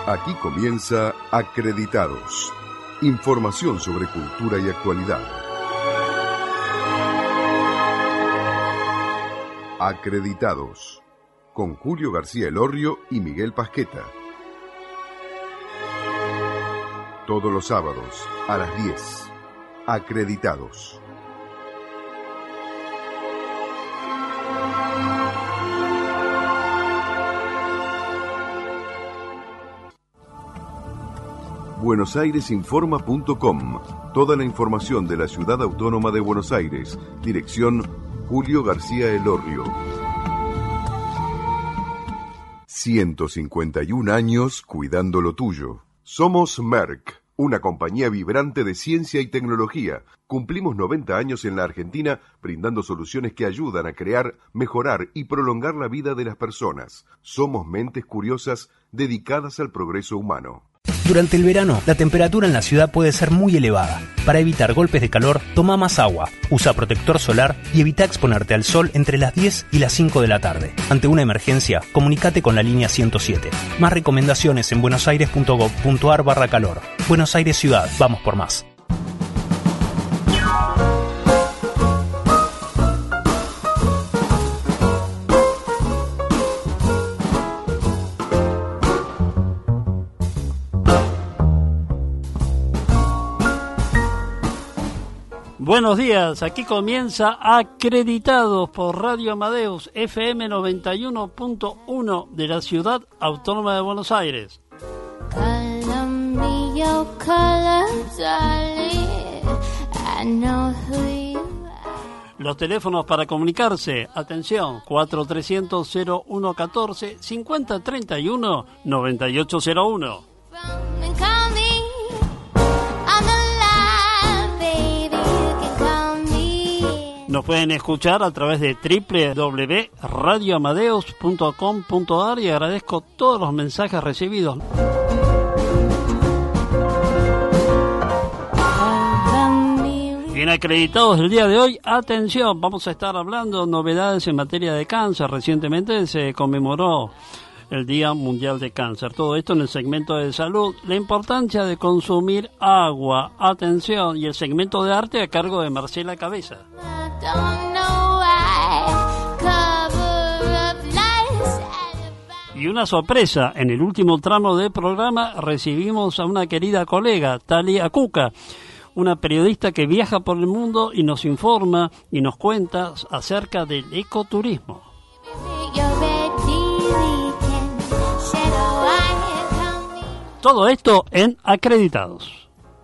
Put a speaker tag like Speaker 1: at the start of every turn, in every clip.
Speaker 1: Aquí comienza Acreditados. Información sobre cultura y actualidad. Acreditados. Con Julio García Elorrio y Miguel Pasqueta. Todos los sábados a las 10. Acreditados. buenosairesinforma.com. Toda la información de la Ciudad Autónoma de Buenos Aires. Dirección Julio García Elorrio. 151 años cuidando lo tuyo. Somos Merck, una compañía vibrante de ciencia y tecnología. Cumplimos 90 años en la Argentina brindando soluciones que ayudan a crear, mejorar y prolongar la vida de las personas. Somos mentes curiosas dedicadas al progreso humano.
Speaker 2: Durante el verano, la temperatura en la ciudad puede ser muy elevada. Para evitar golpes de calor, toma más agua, usa protector solar y evita exponerte al sol entre las 10 y las 5 de la tarde. Ante una emergencia, comunícate con la línea 107. Más recomendaciones en buenosaires.gov.ar/calor. Buenos Aires Ciudad, vamos por más.
Speaker 3: Buenos días, aquí comienza Acreditados por Radio Amadeus FM 91.1 de la Ciudad Autónoma de Buenos Aires. Los teléfonos para comunicarse, atención, 4300-0114, 5031-9801. Nos pueden escuchar a través de www.radioamadeus.com.ar y agradezco todos los mensajes recibidos. Bien, acreditados el día de hoy, atención, vamos a estar hablando de novedades en materia de cáncer. Recientemente se conmemoró el Día Mundial de Cáncer. Todo esto en el segmento de salud. La importancia de consumir agua. Atención. Y el segmento de arte a cargo de Marcela Cabeza. Y una sorpresa. En el último tramo del programa recibimos a una querida colega, Talia Cuca, una periodista que viaja por el mundo y nos informa y nos cuenta acerca del ecoturismo. Todo esto en Acreditados.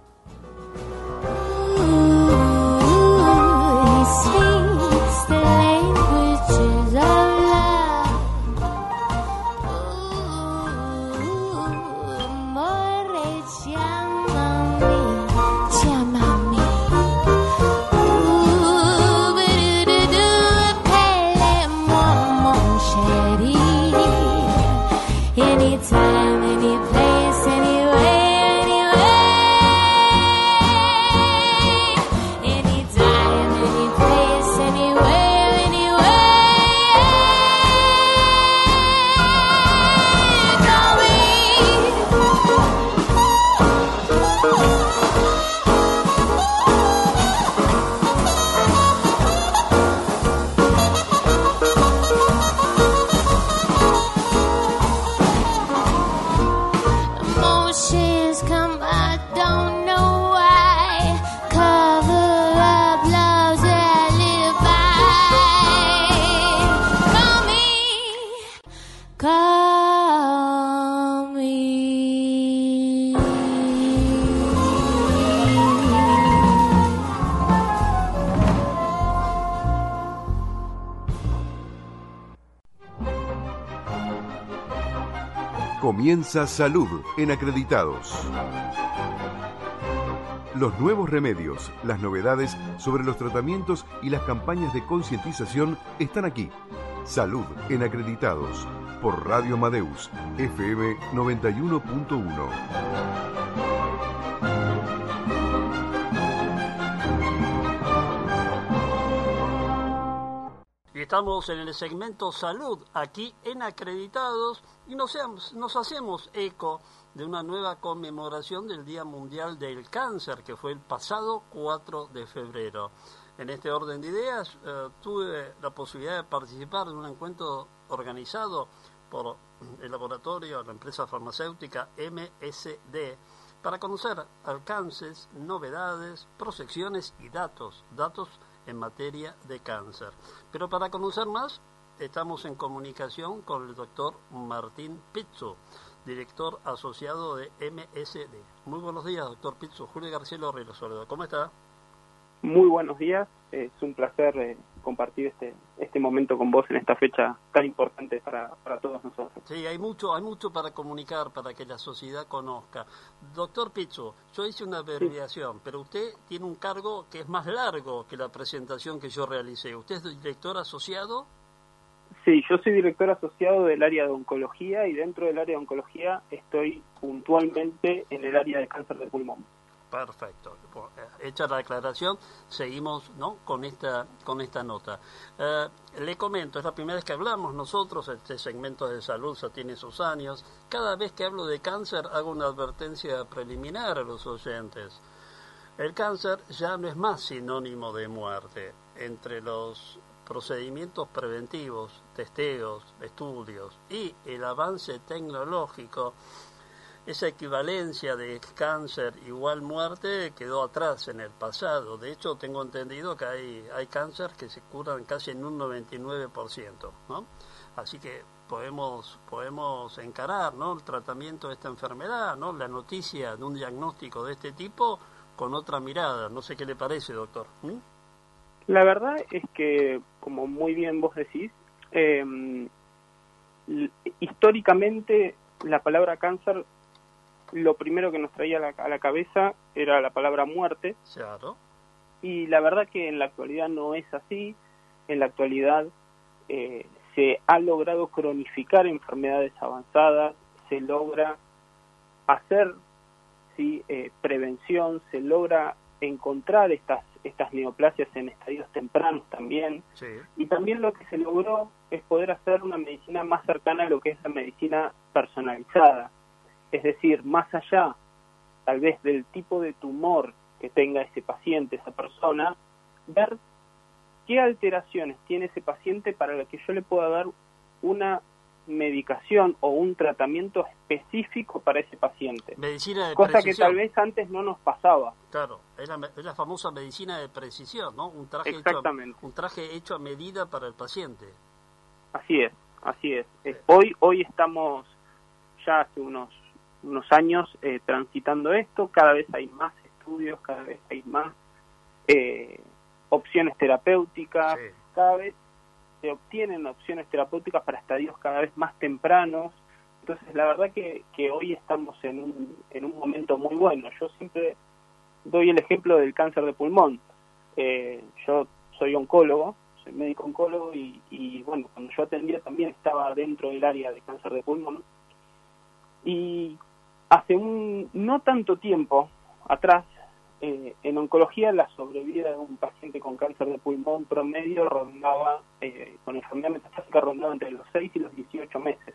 Speaker 1: Comienza Salud en Acreditados. Los nuevos remedios, las novedades sobre los tratamientos y las campañas de concientización están aquí. Salud en Acreditados por Radio Amadeus FM 91.1.
Speaker 3: Y Estamos en el segmento Salud, aquí en Acreditados, y nos hacemos eco de una nueva conmemoración del Día Mundial del Cáncer, que fue el pasado 4 de febrero. En este orden de ideas, tuve la posibilidad de participar en un encuentro organizado por el laboratorio, la empresa farmacéutica MSD, para conocer alcances, novedades, proyecciones y datos en materia de cáncer. Pero para conocer más, estamos en comunicación con el doctor Martín Pizzo, director asociado de MSD. Muy buenos días, doctor Pizzo. Julio García Lorri lo saluda. ¿Cómo está?
Speaker 4: Muy buenos días. Es un placer compartir este momento con vos en esta fecha tan importante para todos nosotros.
Speaker 3: Sí, hay mucho para comunicar, para que la sociedad conozca. Doctor Pizzo, yo hice una abreviación, sí, pero usted tiene un cargo que es más largo que la presentación que yo realicé. ¿Usted es director asociado?
Speaker 4: Sí, yo soy director asociado del área de oncología y dentro del área de oncología estoy puntualmente en el área de cáncer de pulmón.
Speaker 3: Perfecto. Hecha la aclaración, seguimos, ¿no?, con esta nota. Le comento, es la primera vez que hablamos nosotros, este segmento de salud ya tiene sus años. Cada vez que hablo de cáncer hago una advertencia preliminar a los oyentes. El cáncer ya no es más sinónimo de muerte. Entre los procedimientos preventivos, testeos, estudios y el avance tecnológico, esa equivalencia de cáncer igual muerte quedó atrás en el pasado. De hecho, tengo entendido que hay cáncer que se curan casi en un 99%, ¿no? Así que podemos encarar, ¿no?, el tratamiento de esta enfermedad, ¿no?, la noticia de un diagnóstico de este tipo con otra mirada. No sé qué le parece, doctor.
Speaker 4: La verdad es que, como muy bien vos decís, históricamente la palabra cáncer, lo primero que nos traía a la cabeza era la palabra muerte.
Speaker 3: Claro.
Speaker 4: Y la verdad que en la actualidad no es así. En la actualidad se ha logrado cronificar enfermedades avanzadas, se logra hacer prevención, se logra encontrar estas neoplasias en estadios tempranos también.
Speaker 3: Sí.
Speaker 4: Y también lo que se logró es poder hacer una medicina más cercana a lo que es la medicina personalizada. Es decir, más allá, tal vez, del tipo de tumor que tenga ese paciente, esa persona, ver qué alteraciones tiene ese paciente para la que yo le pueda dar una medicación o un tratamiento específico para ese paciente.
Speaker 3: Medicina de
Speaker 4: cosa
Speaker 3: precisión,
Speaker 4: que tal vez antes no nos pasaba.
Speaker 3: Claro, es la famosa medicina de precisión, ¿no? Un traje hecho a medida para el paciente. Así es.
Speaker 4: Sí. Hoy estamos ya hace unos años transitando esto. Cada vez hay más estudios, cada vez hay más opciones terapéuticas, sí. Cada vez se obtienen opciones terapéuticas para estadios cada vez más tempranos. Entonces la verdad que hoy estamos en un momento muy bueno. Yo siempre doy el ejemplo del cáncer de pulmón. Yo soy oncólogo, soy médico oncólogo y bueno, cuando yo atendía también estaba dentro del área de cáncer de pulmón. Y hace no tanto tiempo atrás, en oncología la sobrevida de un paciente con cáncer de pulmón promedio rondaba, con enfermedad metastásica rondaba entre los 6 y los 18 meses.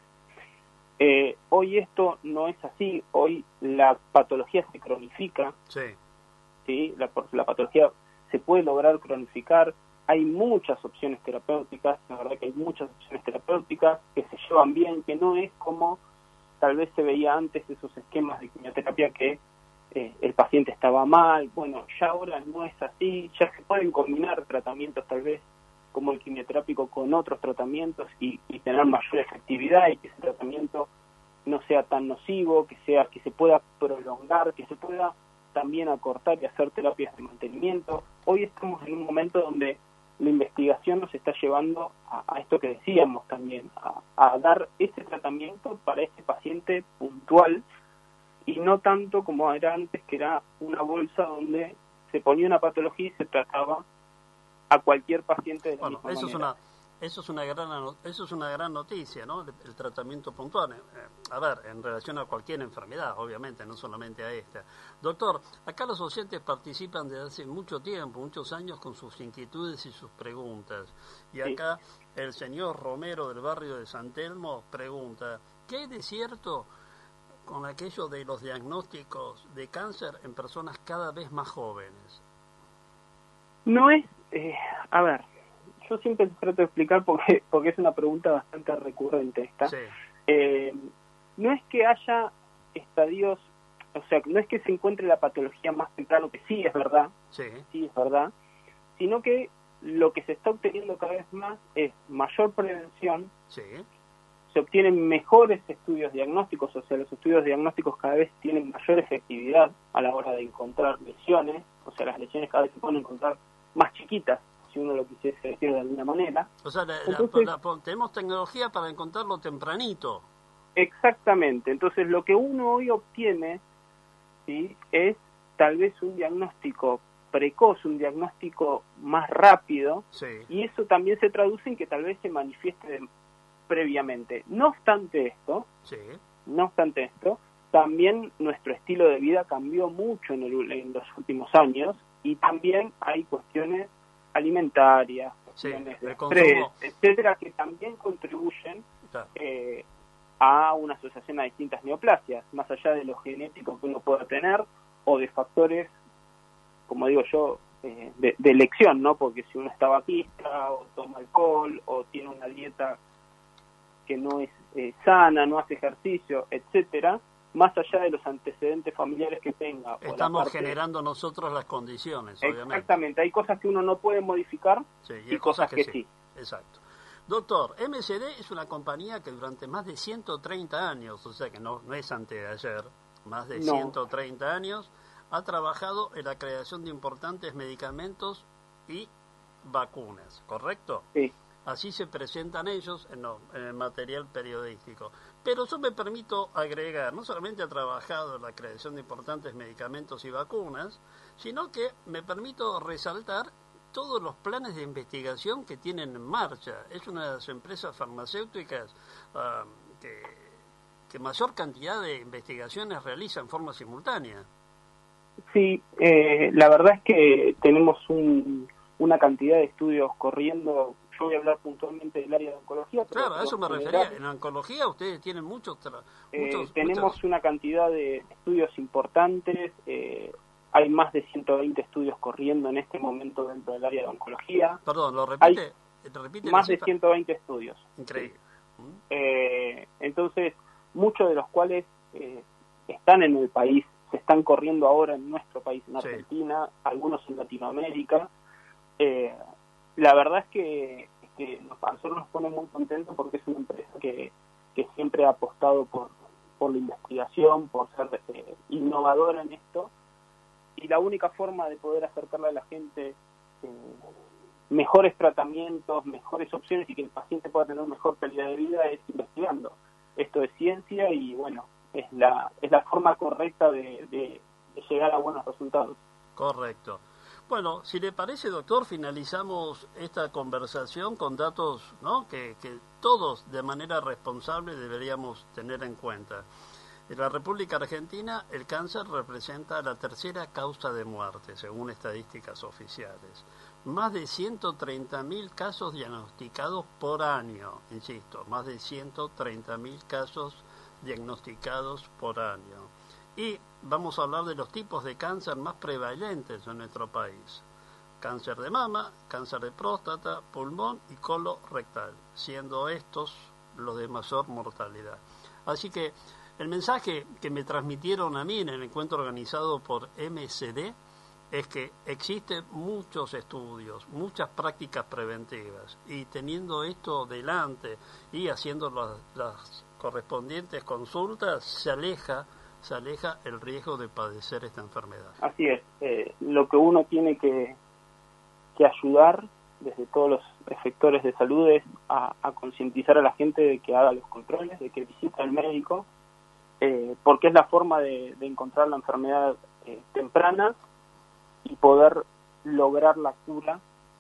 Speaker 4: Hoy esto no es así. Hoy la patología se cronifica.
Speaker 3: Sí.
Speaker 4: ¿Sí? La patología se puede lograr cronificar. Hay muchas opciones terapéuticas, la verdad que hay muchas opciones terapéuticas que se llevan bien, que no es como tal vez se veía antes esos esquemas de quimioterapia que el paciente estaba mal. Bueno, ya ahora no es así, ya se pueden combinar tratamientos tal vez como el quimioterápico con otros tratamientos y tener mayor efectividad y que ese tratamiento no sea tan nocivo, que se pueda prolongar, que se pueda también acortar y hacer terapias de mantenimiento. Hoy estamos en un momento donde la investigación nos está llevando a esto que decíamos también, a dar ese tratamiento para este paciente puntual y no tanto como era antes, que era una bolsa donde se ponía una patología y se trataba a cualquier paciente de la misma manera.
Speaker 3: Eso es una gran noticia, ¿no? El tratamiento puntual. A ver, en relación a cualquier enfermedad, obviamente, no solamente a esta. Doctor, acá los oyentes participan desde hace mucho tiempo, muchos años, con sus inquietudes y sus preguntas. Y acá el señor Romero del barrio de San Telmo pregunta, ¿qué hay de cierto con aquello de los diagnósticos de cáncer en personas cada vez más jóvenes?
Speaker 4: No es, a ver, yo siempre trato de explicar porque es una pregunta bastante recurrente esta.
Speaker 3: Sí.
Speaker 4: No es que haya estadios, o sea, no es que se encuentre la patología más temprano, que sí es verdad, sí es verdad, sino que lo que se está obteniendo cada vez más es mayor prevención, se obtienen mejores estudios diagnósticos, o sea, los estudios diagnósticos cada vez tienen mayor efectividad a la hora de encontrar lesiones, o sea, las lesiones cada vez se pueden encontrar más chiquitas, si uno lo quisiese decir de alguna manera.
Speaker 3: O sea, tenemos tecnología para encontrarlo tempranito.
Speaker 4: Exactamente. Entonces, lo que uno hoy obtiene, ¿sí?, es tal vez un diagnóstico precoz, un diagnóstico más rápido, y eso también se traduce en que tal vez se manifieste previamente. No obstante esto, también nuestro estilo de vida cambió mucho en los últimos años, y también hay cuestiones alimentarias, cuestiones de estrés, etcétera, que también contribuyen a una asociación a distintas neoplasias, más allá de lo genético que uno pueda tener, o de factores, como digo yo, de elección, ¿no? Porque si uno es tabaquista, o toma alcohol, o tiene una dieta que no es sana, no hace ejercicio, etcétera, más allá de los antecedentes familiares que tenga.
Speaker 3: Estamos generando nosotros las condiciones, obviamente.
Speaker 4: Exactamente, hay cosas que uno no puede modificar y hay cosas que sí.
Speaker 3: Exacto. Doctor, MSD es una compañía que durante más de 130 años, o sea que no es antes de ayer, más de 130 años, ha trabajado en la creación de importantes medicamentos y vacunas, ¿correcto?
Speaker 4: Sí.
Speaker 3: Así se presentan ellos en el material periodístico. Pero yo me permito agregar, no solamente ha trabajado en la creación de importantes medicamentos y vacunas, sino que me permito resaltar todos los planes de investigación que tienen en marcha. Es una de las empresas farmacéuticas que mayor cantidad de investigaciones realiza en forma simultánea.
Speaker 4: Sí, la verdad es que tenemos una cantidad de estudios corriendo. Yo voy a hablar puntualmente del área de oncología.
Speaker 3: Claro, a eso me refería. En oncología ustedes tienen
Speaker 4: tenemos una cantidad de estudios importantes. Hay más de 120 estudios corriendo en este momento dentro del área de oncología.
Speaker 3: Perdón, ¿lo repite?
Speaker 4: Más de 120 estudios.
Speaker 3: Increíble.
Speaker 4: Entonces, muchos de los cuales están en el país, se están corriendo ahora en nuestro país, en Argentina, algunos en Latinoamérica. La verdad es que a nosotros nos pone muy contentos porque es una empresa que siempre ha apostado por la investigación, por ser innovadora en esto, y la única forma de poder acercarle a la gente mejores tratamientos, mejores opciones y que el paciente pueda tener mejor calidad de vida es investigando. Esto es ciencia y bueno, es la forma correcta de llegar a buenos resultados.
Speaker 3: Correcto. Bueno, si le parece, doctor, finalizamos esta conversación con datos, ¿no?, que todos de manera responsable deberíamos tener en cuenta. En la República Argentina, el cáncer representa la tercera causa de muerte, según estadísticas oficiales. Más de 130.000 casos diagnosticados por año, insisto, más de 130.000 casos diagnosticados por año. Y vamos a hablar de los tipos de cáncer más prevalentes en nuestro país. Cáncer de mama, cáncer de próstata, pulmón y colorectal, siendo estos los de mayor mortalidad. Así que el mensaje que me transmitieron a mí en el encuentro organizado por MSD es que existen muchos estudios, muchas prácticas preventivas, y teniendo esto delante y haciendo las correspondientes consultas, se aleja el riesgo de padecer esta enfermedad.
Speaker 4: Así es. Lo que uno tiene que ayudar desde todos los efectores de salud es a concientizar a la gente de que haga los controles, de que visite al médico, porque es la forma de encontrar la enfermedad temprana y poder lograr la cura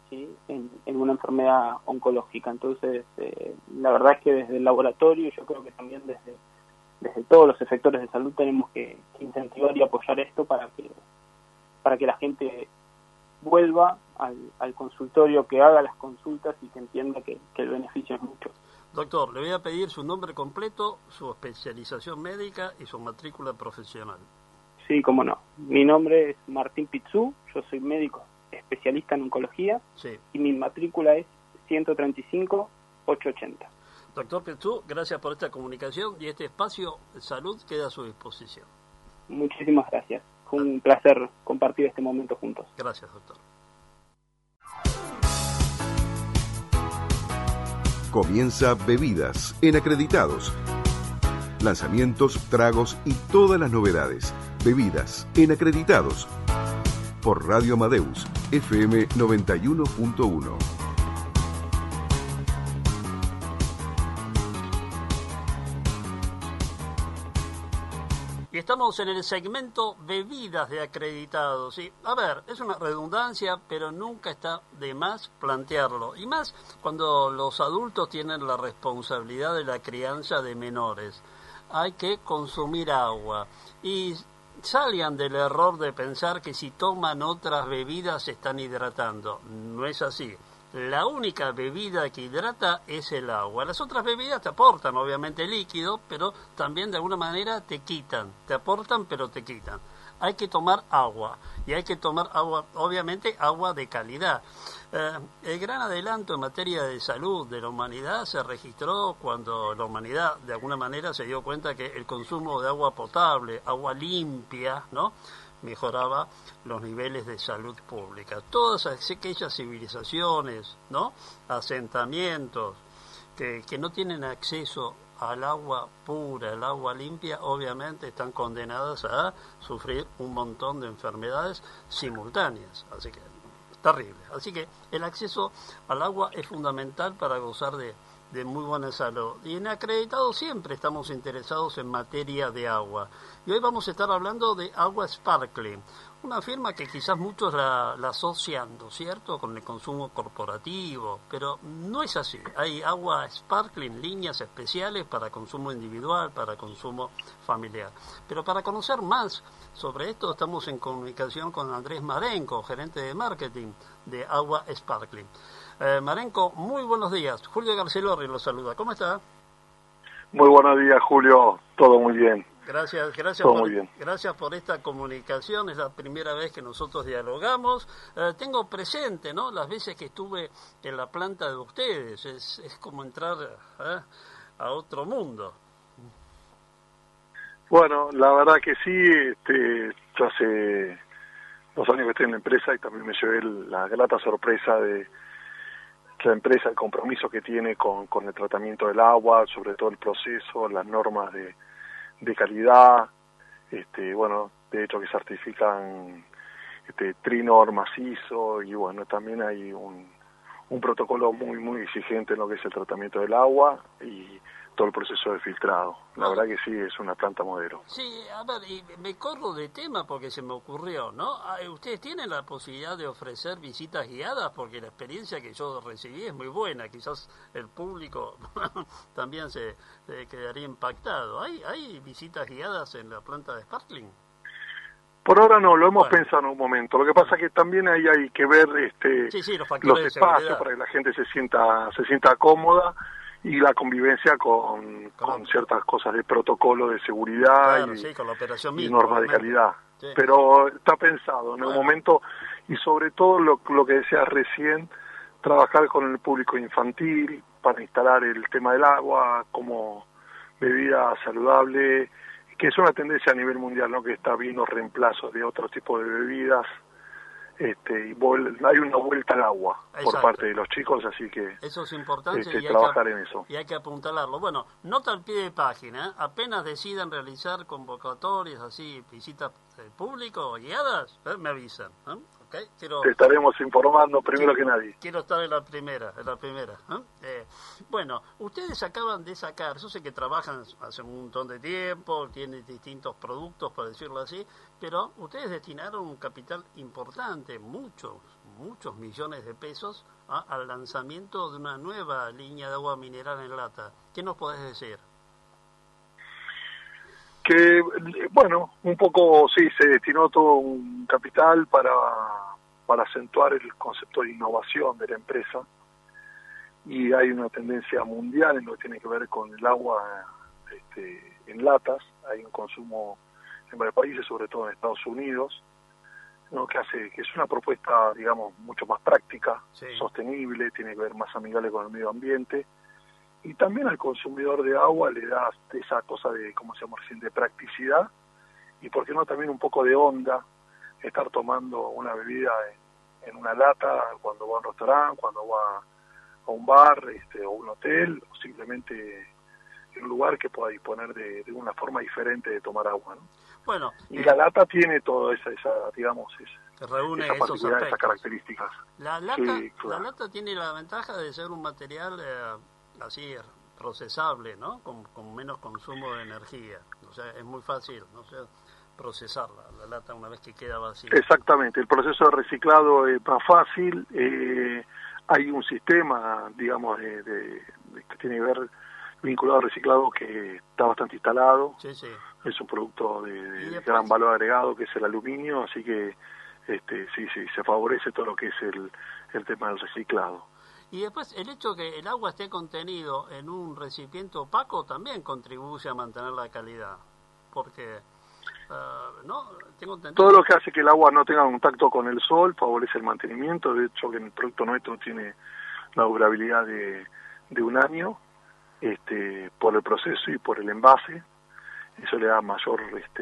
Speaker 4: ¿sí? en una enfermedad oncológica. Entonces, la verdad es que desde el laboratorio, yo creo que también desde todos los efectores de salud tenemos que incentivar y apoyar esto para que la gente vuelva al consultorio, que haga las consultas y que entienda que el beneficio es mucho.
Speaker 3: Doctor, le voy a pedir su nombre completo, su especialización médica y su matrícula profesional.
Speaker 4: Sí, cómo no. Mi nombre es Martín Pizzú, yo soy médico especialista en oncología,
Speaker 3: sí,
Speaker 4: y mi matrícula es 135-880.
Speaker 3: Doctor Pizzú, gracias por esta comunicación y este espacio de salud queda a su disposición.
Speaker 4: Muchísimas gracias. Fue un placer compartir este momento juntos.
Speaker 3: Gracias, doctor.
Speaker 1: Comienza Bebidas en Acreditados. Lanzamientos, tragos y todas las novedades. Bebidas en Acreditados. Por Radio Amadeus, FM 91.1.
Speaker 3: Y estamos en el segmento bebidas de acreditados. ¿Sí? A ver, es una redundancia, pero nunca está de más plantearlo. Y más cuando los adultos tienen la responsabilidad de la crianza de menores. Hay que consumir agua. Y salgan del error de pensar que si toman otras bebidas se están hidratando. No es así. La única bebida que hidrata es el agua. Las otras bebidas te aportan, obviamente, líquido, pero también de alguna manera te quitan. Te aportan, pero te quitan. Hay que tomar agua. Y hay que tomar agua, obviamente, agua de calidad. El gran adelanto en materia de salud de la humanidad se registró cuando la humanidad, de alguna manera, se dio cuenta que el consumo de agua potable, agua limpia, ¿no?, mejoraba los niveles de salud pública. Todas aquellas civilizaciones, ¿no?, asentamientos que no tienen acceso al agua pura, al agua limpia, obviamente están condenadas a sufrir un montón de enfermedades simultáneas. Así que, terrible. Así que el acceso al agua es fundamental para gozar de muy buena salud. Y en Acreditados siempre estamos interesados en materia de agua. Y hoy vamos a estar hablando de agua sparkling, una firma que quizás muchos la asocian, ¿no es cierto?, con el consumo corporativo, pero no es así. Hay agua sparkling, líneas especiales para consumo individual, para consumo familiar. Pero para conocer más sobre esto estamos en comunicación con Andrés Marenco, gerente de marketing de agua sparkling. Marenco, muy buenos días. Julio Garcelorri lo saluda. ¿Cómo está?
Speaker 5: Muy buenos días, Julio. Todo muy bien.
Speaker 3: Gracias por esta comunicación. Es la primera vez que nosotros dialogamos. Tengo presente, ¿no?, las veces que estuve en la planta de ustedes. Es como entrar a otro mundo.
Speaker 5: Bueno, la verdad que sí. Yo hace 2 años que estoy en la empresa y también me llevé la grata sorpresa de la empresa, el compromiso que tiene con el tratamiento del agua, sobre todo el proceso, las normas de calidad, bueno, de hecho que certifican Trinor, macizo, y bueno, también hay un protocolo muy muy exigente en lo que es el tratamiento del agua y todo el proceso de filtrado. La verdad que sí, es una planta modelo.
Speaker 3: Sí, a ver, y me corro de tema porque se me ocurrió, ¿no? ¿Ustedes tienen la posibilidad de ofrecer visitas guiadas? Porque la experiencia que yo recibí es muy buena. Quizás el público también se quedaría impactado. ¿Hay visitas guiadas en la planta de Sparkling?
Speaker 5: Por ahora no, lo hemos pensado en un momento. Lo que pasa es que también ahí hay que ver los espacios para que la gente se sienta cómoda y la convivencia con ciertas cosas de protocolo de seguridad,
Speaker 3: claro, con la operación
Speaker 5: y normas de calidad. Sí. Pero está pensado en un momento, y sobre todo lo que decías recién, trabajar con el público infantil para instalar el tema del agua como bebida saludable, que es una tendencia a nivel mundial, ¿no?, que está habiendo reemplazos de otro tipo de bebidas. Y hay una vuelta al agua. Exacto. Por parte de los chicos, así que
Speaker 3: eso es importante y
Speaker 5: trabajar en eso.
Speaker 3: Y hay que apuntalarlo. Bueno, nota al pie de página, apenas decidan realizar convocatorias así, visitas público guiadas, me avisan, ¿eh? Okay.
Speaker 5: Te estaremos informando primero que nadie.
Speaker 3: Quiero estar en la primera. Bueno, ustedes acaban de sacar, yo sé que trabajan hace un montón de tiempo, tienen distintos productos, por decirlo así, pero ustedes destinaron un capital importante, muchos muchos millones de pesos al lanzamiento de una nueva línea de agua mineral en lata. ¿Qué nos podés decir?
Speaker 5: Que, bueno, un poco sí, se destinó todo un capital para acentuar el concepto de innovación de la empresa, y hay una tendencia mundial en lo que tiene que ver con el agua en latas. Hay un consumo en varios países, sobre todo en Estados Unidos, ¿no? que es una propuesta, digamos, mucho más práctica, sí, sostenible, tiene que ver más amigable con el medio ambiente, y también al consumidor de agua le da esa cosa de, como se llama recién, de practicidad, y por qué no también un poco de onda, estar tomando una bebida en una lata cuando va a un restaurante, cuando va a un bar o un hotel, o simplemente en un lugar que pueda disponer de una forma diferente de tomar agua, ¿no?
Speaker 3: Bueno,
Speaker 5: y la lata tiene toda esa digamos,
Speaker 3: reúne
Speaker 5: esa particular, esas características.
Speaker 3: La lata,
Speaker 5: sí, claro.
Speaker 3: La lata tiene la ventaja de ser un material así procesable, ¿no? Con menos consumo de energía. O sea, es muy fácil, ¿no? O sea, procesarla, la lata, una vez que queda vacía.
Speaker 5: Exactamente, el proceso de reciclado es más fácil. Hay un sistema, digamos, que tiene que ver vinculado al reciclado, que está bastante instalado.
Speaker 3: Sí, sí.
Speaker 5: Es un producto de gran valor agregado, que es el aluminio, así que sí, se favorece todo lo que es el tema del reciclado.
Speaker 3: Y después el hecho que el agua esté contenido en un recipiente opaco también contribuye a mantener la calidad, porque no tengo entendido.
Speaker 5: Todo lo que hace que el agua no tenga contacto con el sol favorece el mantenimiento. De hecho, que el producto nuestro tiene la durabilidad de un año, por el proceso y por el envase. Eso le da mayor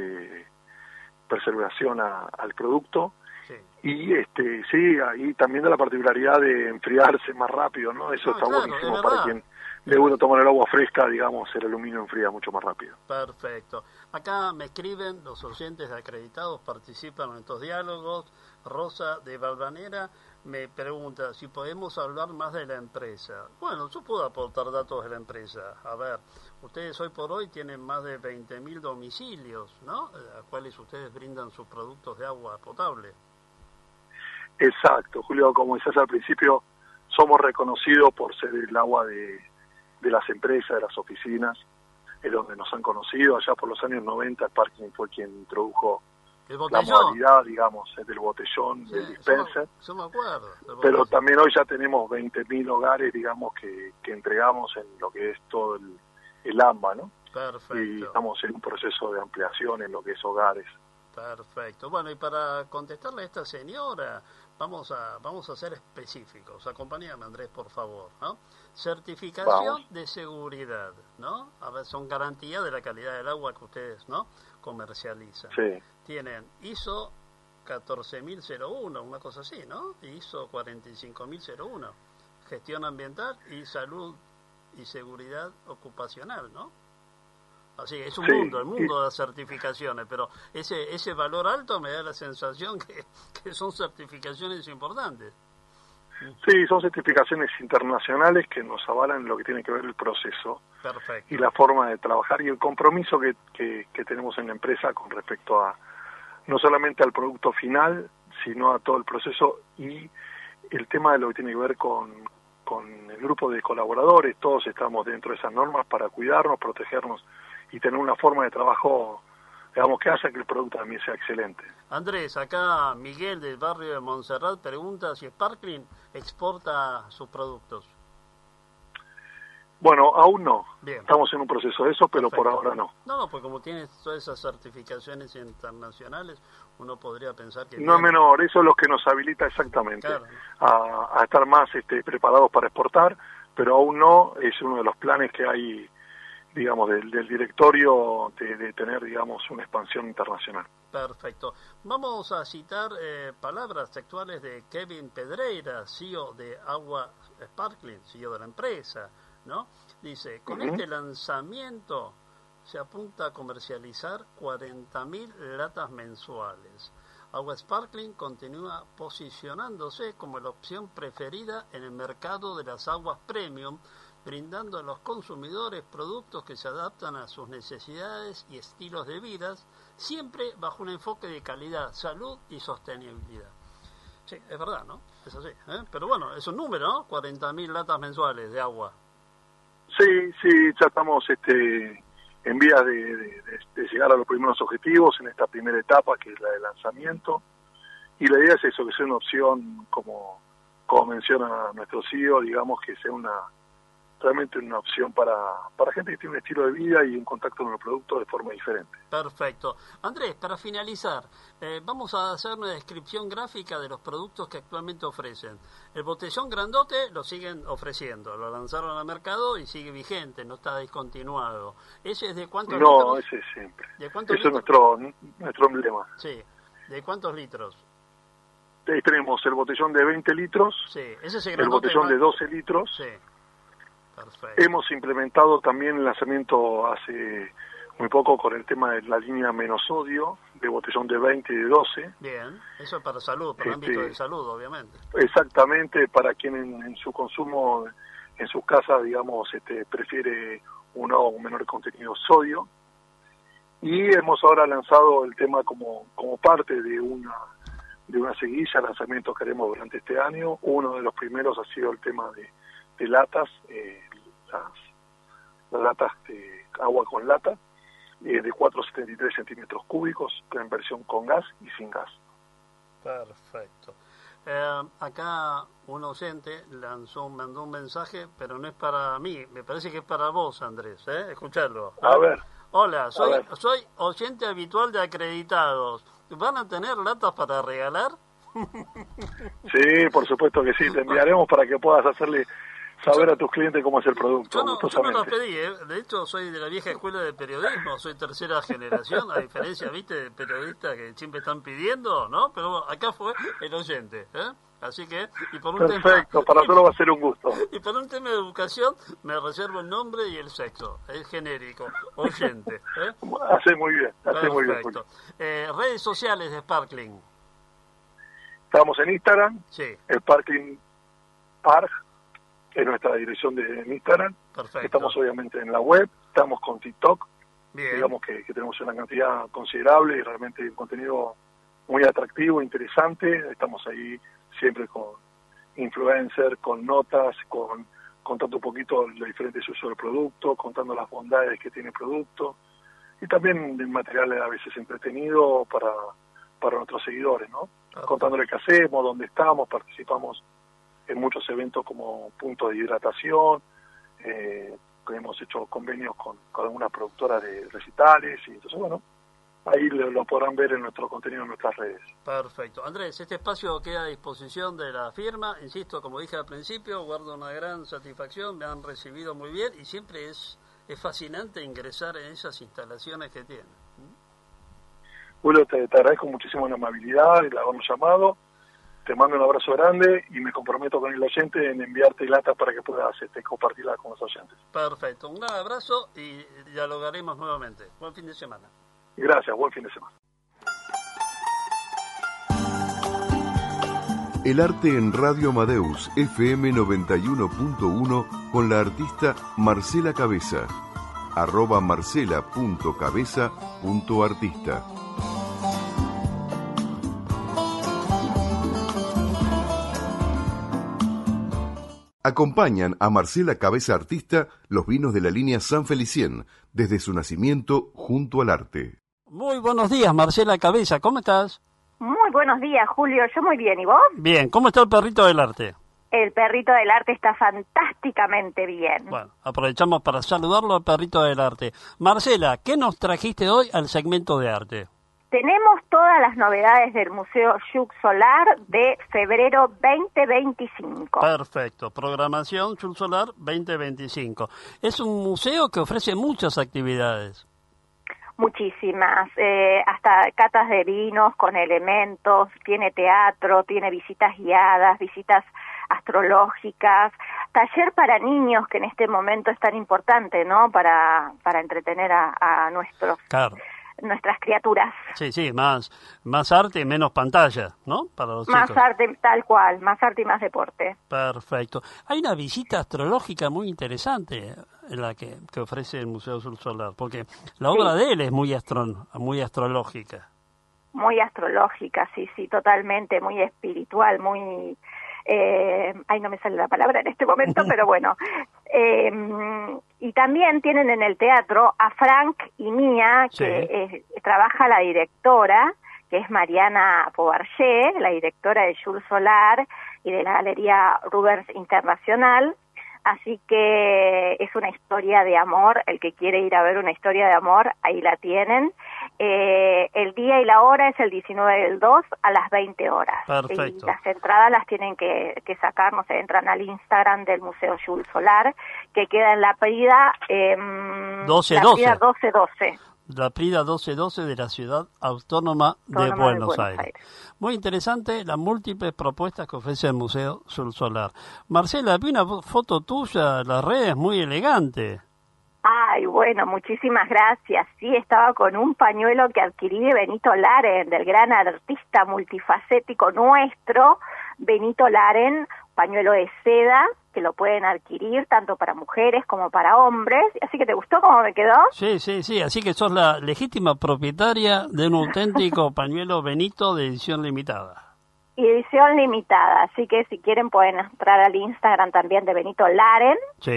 Speaker 5: preservación al producto.
Speaker 3: Sí.
Speaker 5: Y sí, ahí también da la particularidad de enfriarse más rápido, ¿no? Eso está
Speaker 3: claro,
Speaker 5: buenísimo para quien le gusta tomar el agua fresca, digamos, el aluminio enfría mucho más rápido.
Speaker 3: Perfecto. Acá me escriben los oyentes acreditados, participan en estos diálogos. Rosa de Valvanera me pregunta si podemos hablar más de la empresa. Bueno, yo puedo aportar datos de la empresa. A ver, ustedes hoy por hoy tienen más de 20.000 domicilios, ¿no? A cuales ustedes brindan sus productos de agua potable.
Speaker 5: Exacto, Julio, como decías al principio, somos reconocidos por ser el agua de las empresas, de las oficinas, es donde nos han conocido. Allá por los años 90 Sparkling fue quien introdujo la modalidad, digamos, del botellón, sí, del dispenser.
Speaker 3: Yo me acuerdo.
Speaker 5: Pero también hoy ya tenemos 20.000 hogares, digamos, que entregamos en lo que es todo el AMBA, ¿no?
Speaker 3: Perfecto.
Speaker 5: Y estamos en un proceso de ampliación en lo que es hogares.
Speaker 3: Perfecto. Bueno, y para contestarle a esta señora, vamos a ser específicos. Acompáñame, Andrés, por favor, ¿no? Certificación de seguridad, ¿no? A ver, son garantías de la calidad del agua que ustedes, ¿no?, comercializan.
Speaker 5: Sí.
Speaker 3: Tienen ISO 14001, una cosa así, ¿no? ISO 45001. Gestión ambiental y salud y seguridad ocupacional, ¿no? Así es un mundo, el mundo de las certificaciones, pero ese valor alto me da la sensación que son certificaciones importantes.
Speaker 5: Sí, son certificaciones internacionales que nos avalan lo que tiene que ver el proceso.
Speaker 3: Perfecto.
Speaker 5: Y la forma de trabajar y el compromiso que tenemos en la empresa con respecto a no solamente al producto final, sino a todo el proceso y el tema de lo que tiene que ver con el grupo de colaboradores. Todos estamos dentro de esas normas para cuidarnos, protegernos y tener una forma de trabajo, digamos, que haga que el producto también sea excelente.
Speaker 3: Andrés, acá Miguel del barrio de Montserrat pregunta si Sparkling exporta sus productos.
Speaker 5: Bueno, aún no.
Speaker 3: Bien.
Speaker 5: Estamos en un proceso de eso, pero por ahora no.
Speaker 3: No, pues como tienes todas esas certificaciones internacionales, uno podría pensar que...
Speaker 5: No es menor, eso es lo que nos habilita exactamente, claro, a estar más preparados para exportar, pero aún no. Es uno de los planes que hay, digamos, del directorio de tener, digamos, una expansión internacional.
Speaker 3: Perfecto. Vamos a citar palabras textuales de Kevin Pedreira, CEO de Agua Sparkling, CEO de la empresa, ¿no? Dice, con este lanzamiento se apunta a comercializar 40.000 latas mensuales. Agua Sparkling continúa posicionándose como la opción preferida en el mercado de las aguas premium, brindando a los consumidores productos que se adaptan a sus necesidades y estilos de vida, siempre bajo un enfoque de calidad, salud y sostenibilidad. Sí, es verdad, ¿no? Es así, ¿eh? Pero bueno, es un número, ¿no? 40.000 latas mensuales de agua.
Speaker 5: Sí, ya estamos en vías de llegar a los primeros objetivos en esta primera etapa, que es la de lanzamiento. Y la idea es eso, que sea una opción, como menciona nuestro CEO, digamos, que sea realmente una opción para gente que tiene un estilo de vida y un contacto con los productos de forma diferente.
Speaker 3: Perfecto. Andrés, para finalizar, vamos a hacer una descripción gráfica de los productos que actualmente ofrecen. El botellón grandote lo siguen ofreciendo, lo lanzaron al mercado y sigue vigente, no está discontinuado. ¿Ese es de cuántos litros?
Speaker 5: No, ese es siempre.
Speaker 3: ¿De cuántos
Speaker 5: Eso
Speaker 3: litros?
Speaker 5: es nuestro emblema.
Speaker 3: Sí. ¿De cuántos litros?
Speaker 5: Ahí tenemos el botellón de 20 litros,
Speaker 3: Sí, ese es
Speaker 5: el botellón de 12 litros.
Speaker 3: Sí. Perfecto.
Speaker 5: Hemos implementado también el lanzamiento hace muy poco con el tema de la línea menos sodio, de botellón de 20 y de 12.
Speaker 3: Bien, eso es para salud, para el ámbito de salud, obviamente.
Speaker 5: Exactamente, para quien en su consumo, en sus casas, digamos, prefiere un menor contenido sodio. Y hemos ahora lanzado el tema como parte de una seguilla de lanzamientos que haremos durante este año. Uno de los primeros ha sido el tema de latas, las latas de agua con lata, de 4,73 centímetros cúbicos, en versión con gas y sin gas.
Speaker 3: Perfecto. Acá un oyente mandó un mensaje, pero no es para mí, me parece que es para vos, Andrés, escucharlo.
Speaker 5: A ver.
Speaker 3: Hola, soy oyente habitual de Acreditados. ¿Van a tener latas para regalar?
Speaker 5: Sí, por supuesto que sí, te enviaremos para que puedas hacerle saber a tus clientes cómo es el producto.
Speaker 3: Yo no las pedí, de hecho soy de la vieja escuela de periodismo, soy tercera generación, a diferencia, viste, de periodistas que siempre están pidiendo, ¿no? Pero acá fue el oyente, Así que, y por un
Speaker 5: Perfecto, para nosotros va a ser un gusto.
Speaker 3: Y por un tema de educación, me reservo el nombre y el sexo, es genérico, oyente.
Speaker 5: Hace muy bien, muy bien.
Speaker 3: Perfecto. Redes sociales de Sparkling.
Speaker 5: Estamos en Instagram,
Speaker 3: sí.
Speaker 5: Sparkling Park, es nuestra dirección de Instagram.
Speaker 3: Perfecto.
Speaker 5: Estamos obviamente en la web, estamos con TikTok.
Speaker 3: Bien.
Speaker 5: Digamos que tenemos una cantidad considerable y realmente un contenido muy atractivo, interesante. Estamos ahí siempre con influencers, con notas, contando un poquito los diferentes usos del producto, contando las bondades que tiene el producto y también el material a veces entretenido para nuestros seguidores, ¿no? Contándole qué hacemos, dónde estamos, participamos en muchos eventos como puntos de hidratación, hemos hecho convenios con algunas productoras de recitales y entonces bueno, ahí lo podrán ver en nuestro contenido en nuestras redes.
Speaker 3: Perfecto. Andrés, este espacio queda a disposición de la firma, insisto, como dije al principio, guardo una gran satisfacción, me han recibido muy bien y siempre es fascinante ingresar en esas instalaciones que tienen.
Speaker 5: Julio, te agradezco muchísimo la amabilidad y la habernos llamado. Te mando un abrazo grande y me comprometo con el oyente en enviarte latas para que puedas compartirla con los oyentes.
Speaker 3: Perfecto. Un gran abrazo y dialogaremos nuevamente. Buen fin de semana.
Speaker 5: Gracias, buen fin de semana.
Speaker 1: El arte en Radio Amadeus, FM 91.1, con la artista Marcela Cabeza. @marcela.cabeza.artista. Acompañan a Marcela Cabeza Artista los vinos de la línea San Felicien, desde su nacimiento junto al arte.
Speaker 3: Muy buenos días, Marcela Cabeza, ¿cómo estás?
Speaker 6: Muy buenos días, Julio, yo muy bien, ¿y vos?
Speaker 3: Bien, ¿cómo está el perrito del arte?
Speaker 6: El perrito del arte está fantásticamente bien.
Speaker 3: Bueno, aprovechamos para saludarlo al perrito del arte. Marcela, ¿qué nos trajiste hoy al segmento de arte?
Speaker 6: Tenemos todas las novedades del Museo Yux Solar de febrero 2025.
Speaker 3: Perfecto, programación Yux Solar 2025. Es un museo que ofrece muchas actividades.
Speaker 6: Muchísimas, hasta catas de vinos con elementos, tiene teatro, tiene visitas guiadas, visitas astrológicas, taller para niños, que en este momento es tan importante, ¿no? Para entretener a nuestras criaturas.
Speaker 3: Sí, más arte y menos pantalla, ¿no? Para los
Speaker 6: más
Speaker 3: chicos.
Speaker 6: Arte, tal cual, más arte y más deporte.
Speaker 3: Perfecto. Hay una visita astrológica muy interesante en la que ofrece el Museo Sur Solar, porque la obra de él es muy astrológica.
Speaker 6: muy astrológica, sí, totalmente, muy espiritual, muy... no me sale la palabra en este momento, pero bueno. Y también tienen en el teatro a Frank y Mía, que trabaja la directora, que es Mariana Pobarché, la directora de Jules Solar y de la Galería Rubens Internacional. Así que es una historia de amor, el que quiere ir a ver una historia de amor, ahí la tienen. El día y la hora es el 19/2 a las 20 horas.
Speaker 3: Perfecto.
Speaker 6: Y las entradas las tienen que sacar, no sé, entran al Instagram del Museo Jules Solar, que queda en la Prida 1212.
Speaker 3: La Prida 1212 de la Ciudad Autónoma de Buenos Aires. Muy interesante las múltiples propuestas que ofrece el Museo Jules Solar. Marcela, vi una foto tuya en las redes muy elegante.
Speaker 6: Ay, bueno, muchísimas gracias. Sí, estaba con un pañuelo que adquirí de Benito Laren, del gran artista multifacético nuestro, Benito Laren, pañuelo de seda, que lo pueden adquirir tanto para mujeres como para hombres. Así que, ¿te gustó cómo me quedó?
Speaker 3: Sí, así que sos la legítima propietaria de un auténtico pañuelo Benito de edición limitada.
Speaker 6: Y edición limitada, así que si quieren pueden entrar al Instagram también de Benito Laren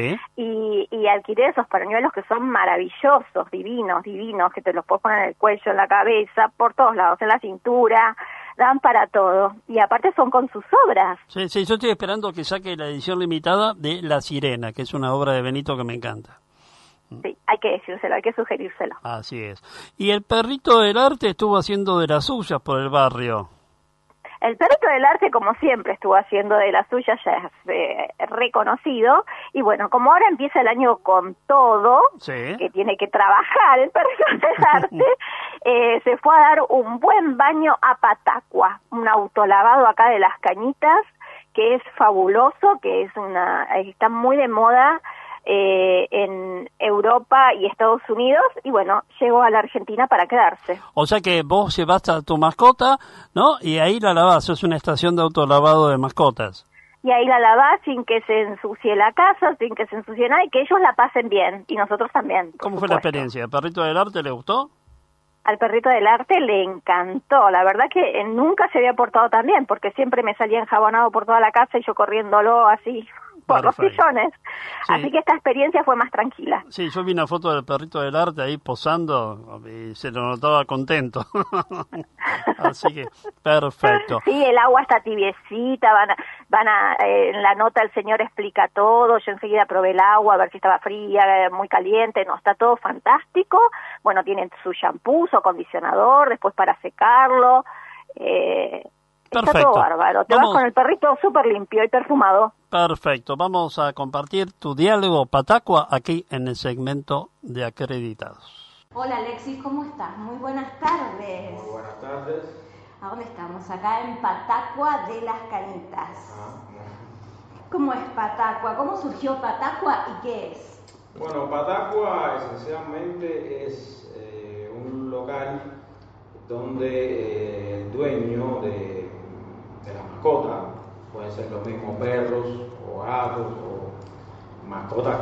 Speaker 6: y adquirir esos pañuelos que son maravillosos, divinos, que te los puedes poner en el cuello, en la cabeza, por todos lados, en la cintura, dan para todo. Y aparte son con sus obras.
Speaker 3: Sí, yo estoy esperando que saque la edición limitada de La Sirena, que es una obra de Benito que me encanta.
Speaker 6: Sí, hay que decírselo, hay que sugerírselo.
Speaker 3: Así es. Y el perrito del arte estuvo haciendo de las suyas por el barrio.
Speaker 6: El perrito del arte, como siempre, estuvo haciendo de las suyas, ya es reconocido. Y bueno, como ahora empieza el año con todo, que tiene que trabajar el perrito del arte, se fue a dar un buen baño a Patacua, un autolavado acá de Las Cañitas, que es fabuloso, que está muy de moda en Europa y Estados Unidos, y bueno, llegó a la Argentina para quedarse.
Speaker 3: O sea que vos llevaste a tu mascota, ¿no? Y ahí la lavás, es una estación de autolavado de mascotas.
Speaker 6: Y ahí la lavás sin que se ensucie la casa, sin que se ensucie nada, y que ellos la pasen bien, y nosotros también.
Speaker 3: ¿Cómo fue la experiencia? ¿El perrito del arte le gustó?
Speaker 6: Al perrito del arte le encantó, la verdad que nunca se había portado tan bien, porque siempre me salía enjabonado por toda la casa y yo corriéndolo así por los sillones. Sí. Así que esta experiencia fue más tranquila.
Speaker 3: Sí, yo vi una foto del perrito del arte ahí posando y se lo notaba contento. Así que, perfecto.
Speaker 6: Sí, el agua está tibiecita, en la nota el señor explica todo, yo enseguida probé el agua a ver si estaba fría, muy caliente, no, está todo fantástico. Bueno, tienen su shampoo, su acondicionador, después para secarlo,
Speaker 3: perfecto.
Speaker 6: Está todo bárbaro. Te vas con el perrito súper limpio y perfumado.
Speaker 3: Perfecto. Vamos a compartir tu diálogo Patacua aquí en el segmento de Acreditados.
Speaker 7: Hola Alexis, ¿cómo estás? Muy buenas tardes.
Speaker 8: Muy buenas tardes.
Speaker 7: ¿A dónde estamos? Acá en Patacua de Las Cañitas. ¿Cómo es Patacua? ¿Cómo surgió Patacua y qué es?
Speaker 8: Bueno, Patacua esencialmente es un local donde el dueño de la mascota, pueden ser los mismos perros o gatos o mascotas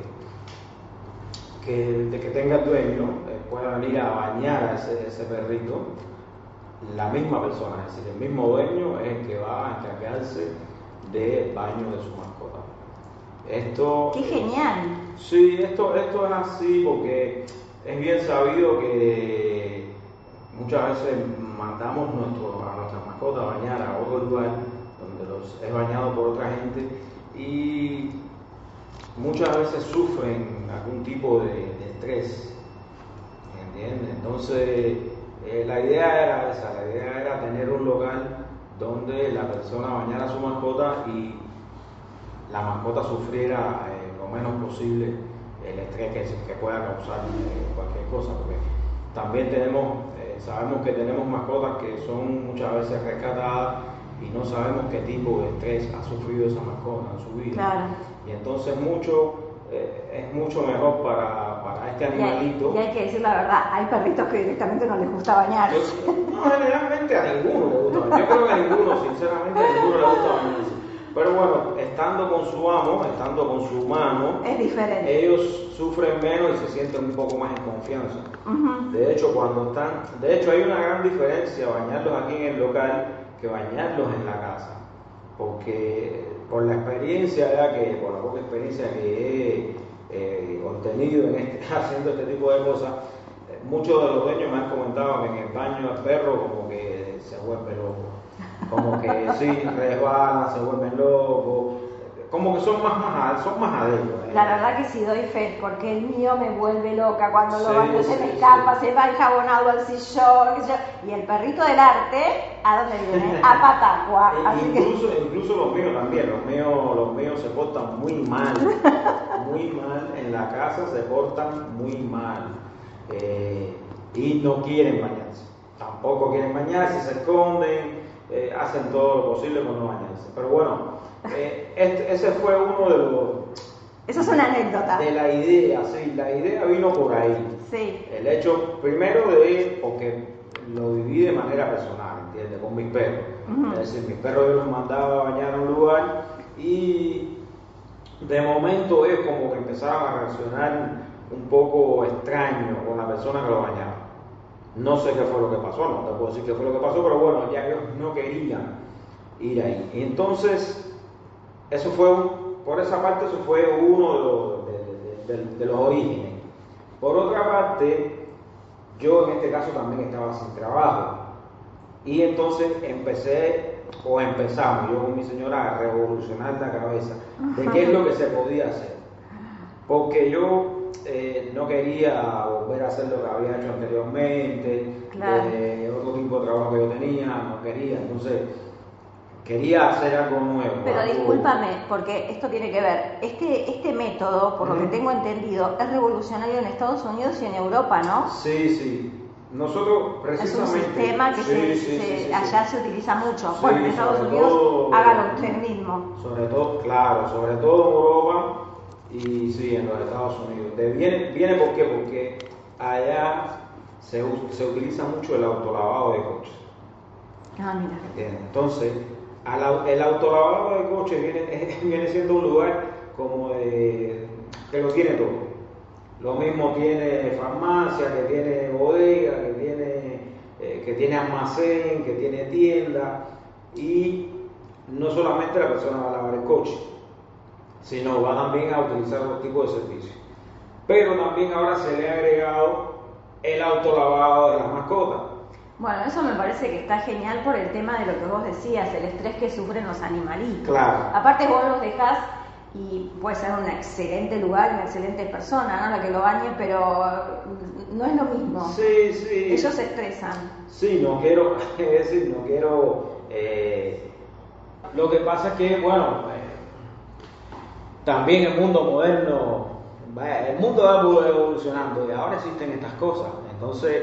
Speaker 8: que tenga el dueño, pueda venir a bañar a ese perrito, la misma persona, es decir, el mismo dueño es el que va a encargarse del baño de su mascota. Esto,
Speaker 7: ¡qué genial!
Speaker 8: Sí, esto es así porque es bien sabido que muchas veces mandamos a nuestras mascotas a bañar a otro lugar donde es bañado por otra gente y muchas veces sufren algún tipo de estrés, ¿entiendes? Entonces la idea era esa, la idea era tener un local donde la persona bañara a su mascota y la mascota sufriera lo menos posible el estrés que pueda causar cualquier cosa, porque también sabemos que tenemos mascotas que son muchas veces rescatadas y no sabemos qué tipo de estrés ha sufrido esa mascota en su vida.
Speaker 7: Claro.
Speaker 8: Y entonces es mucho mejor para este animalito.
Speaker 7: Y hay que decir la verdad, hay perritos que directamente no les gusta bañar.
Speaker 8: No, generalmente a ninguno le gusta bañar. Yo creo que a ninguno, sinceramente, a ninguno le gusta bañarse. Pero bueno, estando con su amo, estando con su mano,
Speaker 7: es diferente.
Speaker 8: Ellos sufren menos y se sienten un poco más en confianza. De hecho, hay una gran diferencia bañarlos aquí en el local que bañarlos en la casa. Porque por la experiencia, por la poca experiencia que he obtenido haciendo este tipo de cosas, muchos de los dueños me han comentado que en el baño del perro como que se vuelve loco, como que sí, resbalan, se vuelven locos, como que son más adentro.
Speaker 7: La verdad que sí doy fe, porque el mío me vuelve loca cuando lo baño, se me
Speaker 8: sí.
Speaker 7: escapa, se va enjabonado al sillón, y el perrito del arte, ¿a dónde viene? A Patacua.
Speaker 8: Incluso los míos también, los míos se portan muy mal en la casa, se portan muy mal. Y no quieren bañarse, tampoco quieren bañarse, se esconden, hacen todo lo posible por no bañarse. Pero bueno, ese fue uno de los...
Speaker 7: Eso es una anécdota.
Speaker 8: De la idea, sí, la idea vino por ahí.
Speaker 7: Sí.
Speaker 8: El hecho, primero porque lo viví de manera personal, ¿entiendes? Con mis perros. Es decir, mis perros yo los mandaba a bañar a un lugar y de momento ellos como que empezaron a reaccionar un poco extraño con la persona que lo bañaba. No sé qué fue lo que pasó, no te puedo decir qué fue lo que pasó, pero bueno, ya ellos no querían ir ahí. Y entonces, por esa parte, eso fue uno de los orígenes. Por otra parte, yo en este caso también estaba sin trabajo. Y entonces empezamos, yo con mi señora, a revolucionar la cabeza de qué es lo que se podía hacer. Porque yo no quería volver a hacer lo que había hecho anteriormente,
Speaker 7: claro.
Speaker 8: Otro tipo de trabajo que yo tenía, no quería, entonces quería hacer algo nuevo.
Speaker 7: Pero discúlpame, porque esto tiene que ver, este método, por lo que tengo entendido, es revolucionario en Estados Unidos y en Europa, ¿no?
Speaker 8: Sí. Nosotros precisamente...
Speaker 7: Es un sistema que allá se utiliza mucho.
Speaker 8: Sí,
Speaker 7: bueno, en Estados Unidos háganlo usted mismo.
Speaker 8: Sobre todo en Europa y sí, en los Estados Unidos. Viene ¿por qué? Porque allá se utiliza mucho el autolavado de coches.
Speaker 7: Ah, mira.
Speaker 8: Entonces, el autolavado de coches viene siendo un lugar como que lo tiene todo. Lo mismo tiene farmacia, que tiene bodega, que tiene almacén, que tiene tienda. Y no solamente la persona va a lavar el coche, sino va también a utilizar otro tipo de servicios. Pero también ahora se le ha agregado el autolavado de las mascotas.
Speaker 7: Bueno, eso me parece que está genial por el tema de lo que vos decías, el estrés que sufren los animalitos.
Speaker 8: Claro.
Speaker 7: Aparte vos los dejás y puede ser un excelente lugar, una excelente persona, ¿no? La que lo bañe, pero no es lo mismo.
Speaker 8: Sí.
Speaker 7: Ellos se estresan.
Speaker 8: Sí, no quiero. Lo que pasa es que, bueno, también el mundo moderno, el mundo va evolucionando y ahora existen estas cosas. Entonces,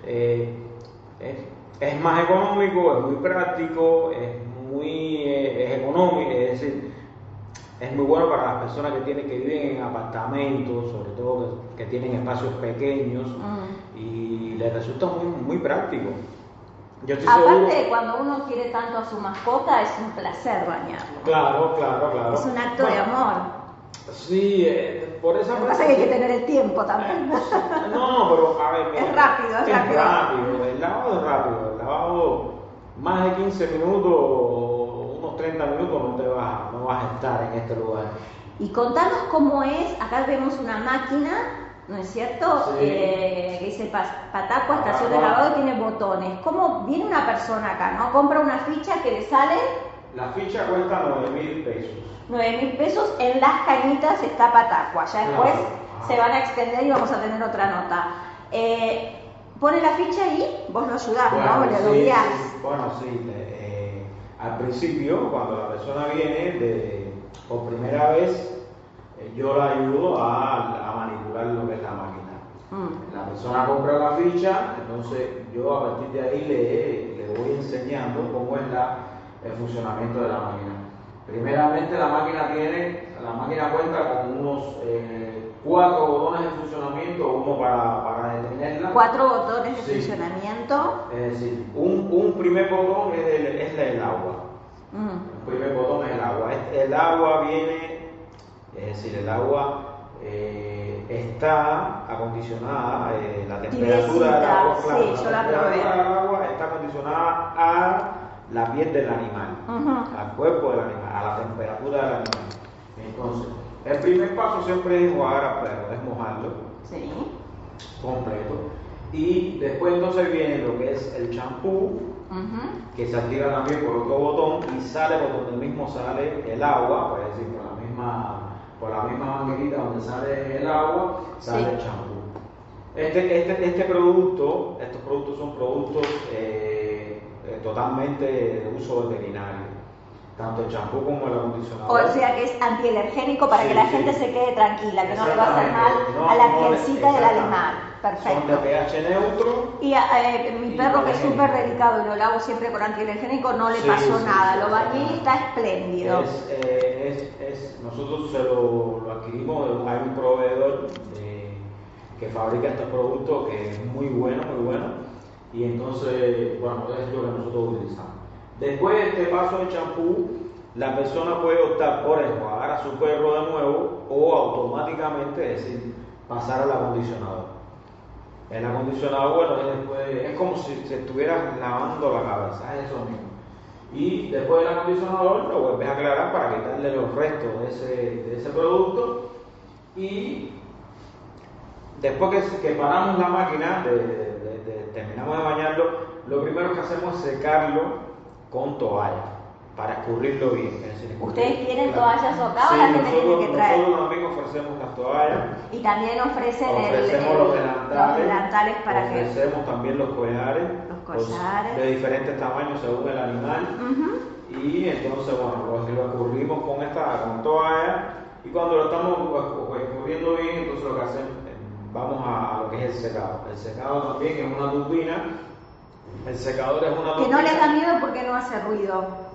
Speaker 8: es más económico, es muy práctico, es económico, es decir, es muy bueno para las personas que viven en apartamentos, sobre todo que tienen espacios pequeños, y les resulta muy, muy práctico. Yo estoy
Speaker 7: Aparte,
Speaker 8: seguro...
Speaker 7: cuando uno quiere tanto a su mascota, es un placer bañarlo.
Speaker 8: Claro.
Speaker 7: Es un acto de amor.
Speaker 8: Sí, por esa
Speaker 7: Lo que pasa es que hay que tener el tiempo también.
Speaker 8: No, pero a ver, mira,
Speaker 7: es rápido.
Speaker 8: El lavado es rápido. El lavado, más de 15 minutos, unos 30 minutos no vas a estar en este lugar.
Speaker 7: Y contanos cómo es. Acá vemos una máquina, ¿no es cierto?
Speaker 8: Sí.
Speaker 7: Que dice Patacua, estación de lavado, y tiene botones. ¿Cómo viene una persona acá, no? Compra una ficha que le sale.
Speaker 8: La ficha cuesta 9.000 pesos.
Speaker 7: 9.000 pesos, en las cañitas está Patacua. Ya después se van a extender y vamos a tener otra nota. Pone la ficha y vos lo ayudás, ¿no? Le lo guías.
Speaker 8: Sí. Bueno, sí. Al principio, cuando la persona viene por primera vez, yo la ayudo a manipular lo que es la máquina. La persona compra la ficha, entonces yo a partir de ahí le voy enseñando cómo es el funcionamiento de la máquina. Primeramente la máquina cuenta con unos 4 botones de funcionamiento, uno para detenerla.
Speaker 7: 4 botones de funcionamiento.
Speaker 8: Es decir, un primer botón es el agua. El primer botón es el agua. El agua viene, es decir, el agua está acondicionada, la temperatura del agua, claro,
Speaker 7: sí,
Speaker 8: la temperatura del agua está acondicionada a la piel del animal, al cuerpo del animal, a la temperatura del animal. Entonces, el primer paso siempre es enjuagar al perro, es mojarlo completo. Y después entonces viene lo que es el champú, que se activa también por otro botón y sale por donde mismo sale el agua, es decir, por la misma manguerita donde sale el agua, sale el champú. Estos productos son productos totalmente de uso veterinario, tanto el champú como el acondicionador.
Speaker 7: O sea que es antielergénico para que la gente se quede tranquila, que no le va a hacer mal a la pielcita del animal. Perfecto.
Speaker 8: Son de pH neutro.
Speaker 7: Y mi perro, que es súper delicado y lo lavo siempre con antielergénico, no le pasó nada. Lo bañé y está espléndido.
Speaker 8: Nosotros lo adquirimos, hay un proveedor que fabrica estos productos que es muy bueno. Y entonces, bueno, es lo que nosotros utilizamos. Después de este paso de champú, la persona puede optar por enjuagar a su perro de nuevo o automáticamente, es decir, pasar al acondicionador. El acondicionador, bueno, es como si se estuvieras lavando la cabeza, es eso mismo. Y después del acondicionador lo vuelves a aclarar para quitarle los restos de ese producto. Y después que paramos la máquina, terminamos de bañarlo, lo primero que hacemos es secarlo con toalla para escurrirlo bien. Es decir,
Speaker 7: ¿Ustedes tienen toallas socadas?
Speaker 8: Sí,
Speaker 7: Las que tienen que traer.
Speaker 8: Nosotros también ofrecemos las toallas.
Speaker 7: Y también ofrecemos
Speaker 8: los delantales
Speaker 7: para
Speaker 8: ofrecemos también los collares. De diferentes tamaños según el animal. Y entonces, bueno, lo escurrimos con toalla. Y cuando lo estamos escurriendo bien, entonces lo que hacemos, vamos a lo que es el secado. El secado también es una turbina. El secador es una turbina.
Speaker 7: Que no les da miedo porque no hace ruido.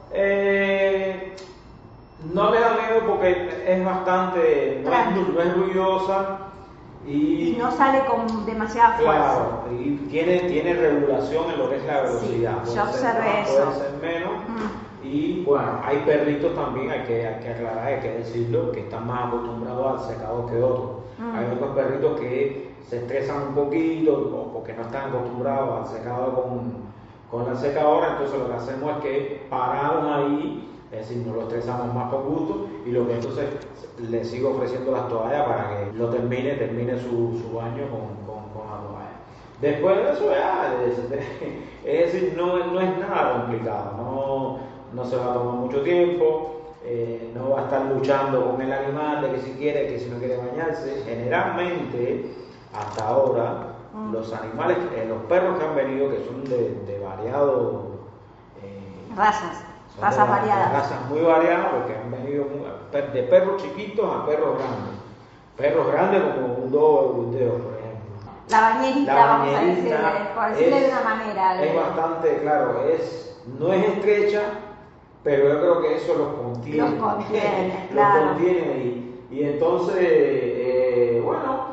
Speaker 8: No le da miedo porque es bastante, no es ruidosa y
Speaker 7: no sale con demasiada fuerza.
Speaker 8: Claro, y tiene regulación en lo que es la velocidad.
Speaker 7: Sí, yo observé eso.
Speaker 8: Puede ser menos. Y bueno, hay perritos también, hay que aclarar, hay que decirlo, que están más acostumbrados al secador que otros. Hay otros perritos que se estresan un poquito o porque no están acostumbrados al secador con la secadora, entonces lo que hacemos es que paramos ahí, es decir, no lo estresamos más por gusto, y lo que entonces le sigo ofreciendo las toallas para que lo termine su baño con la toalla. Después de eso es decir, no es nada complicado, no se va a tomar mucho tiempo, no va a estar luchando con el animal de que si quiere, que si no quiere bañarse. Generalmente, hasta ahora, los animales, los perros que han venido, que son de variados
Speaker 7: razas variadas,
Speaker 8: razas muy variadas, porque han venido de perros chiquitos a perros grandes como un Doberman, por ejemplo.
Speaker 7: La bañerita, vamos a decirle, por decirle de una manera.
Speaker 8: Es bastante, claro, no es estrecha, pero yo creo que eso los contiene.
Speaker 7: Claro.
Speaker 8: Los contiene ahí. Y entonces,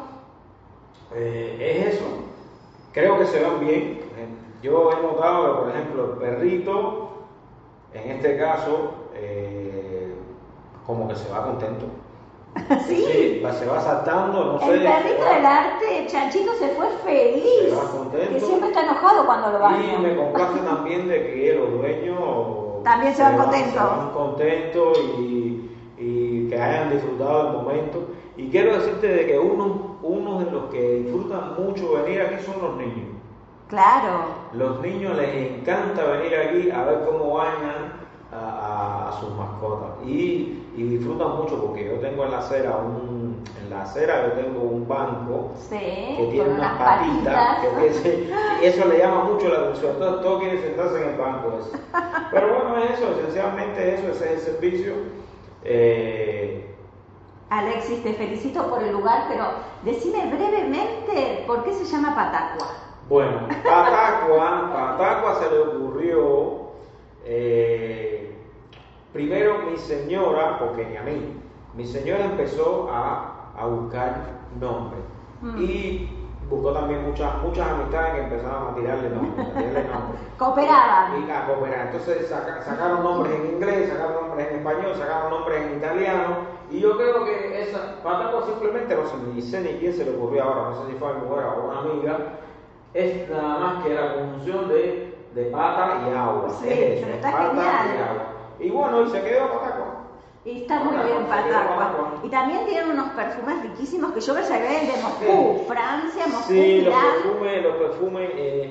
Speaker 8: es eso. Creo que se van bien. Yo he notado que, por ejemplo, el perrito, en este caso, como que se va contento.
Speaker 7: Sí,
Speaker 8: se va saltando, no sé.
Speaker 7: El perrito del arte, Chanchito, se fue feliz.
Speaker 8: Se va contento.
Speaker 7: Que siempre está enojado cuando lo baña.
Speaker 8: Y me complace también de que los dueños
Speaker 7: también se van contentos.
Speaker 8: Se van contentos y que hayan disfrutado el momento. Y quiero decirte de que uno de los que disfrutan mucho venir aquí son los niños.
Speaker 7: Claro.
Speaker 8: Los niños les encanta venir aquí a ver cómo bañan a sus mascotas y disfrutan mucho porque yo tengo en la acera yo tengo un banco que tiene unas patitas y eso le llama mucho la atención. Entonces todos quieren sentarse en el banco ese. Pero bueno, es eso, esencialmente ese es el servicio.
Speaker 7: Alexis, te felicito por el lugar, pero decime brevemente por qué se llama Patacua.
Speaker 8: Bueno, Patacua se le ocurrió primero mi señora, porque ni a mí, mi señora empezó a buscar nombres y buscó también muchas amistades que empezaron a tirarle nombres.
Speaker 7: Cooperaban.
Speaker 8: Y a cooperar. Entonces sacaron nombres en inglés, sacaron nombres en español, sacaron nombres en italiano. Y yo creo que esa Patacua simplemente, no sé ni quién se le ocurrió ahora, no sé si fue a mi mujer o una amiga, es nada más que la conjunción de pata y agua.
Speaker 7: Sí, pero está
Speaker 8: pata
Speaker 7: genial.
Speaker 8: y agua. Y bueno, y se quedó Patacua.
Speaker 7: Y está muy bien Patacua. Y también tienen unos perfumes riquísimos que yo me llevé de Moscú, Francia, Moscú,
Speaker 8: sí,
Speaker 7: Milán.
Speaker 8: los perfumes,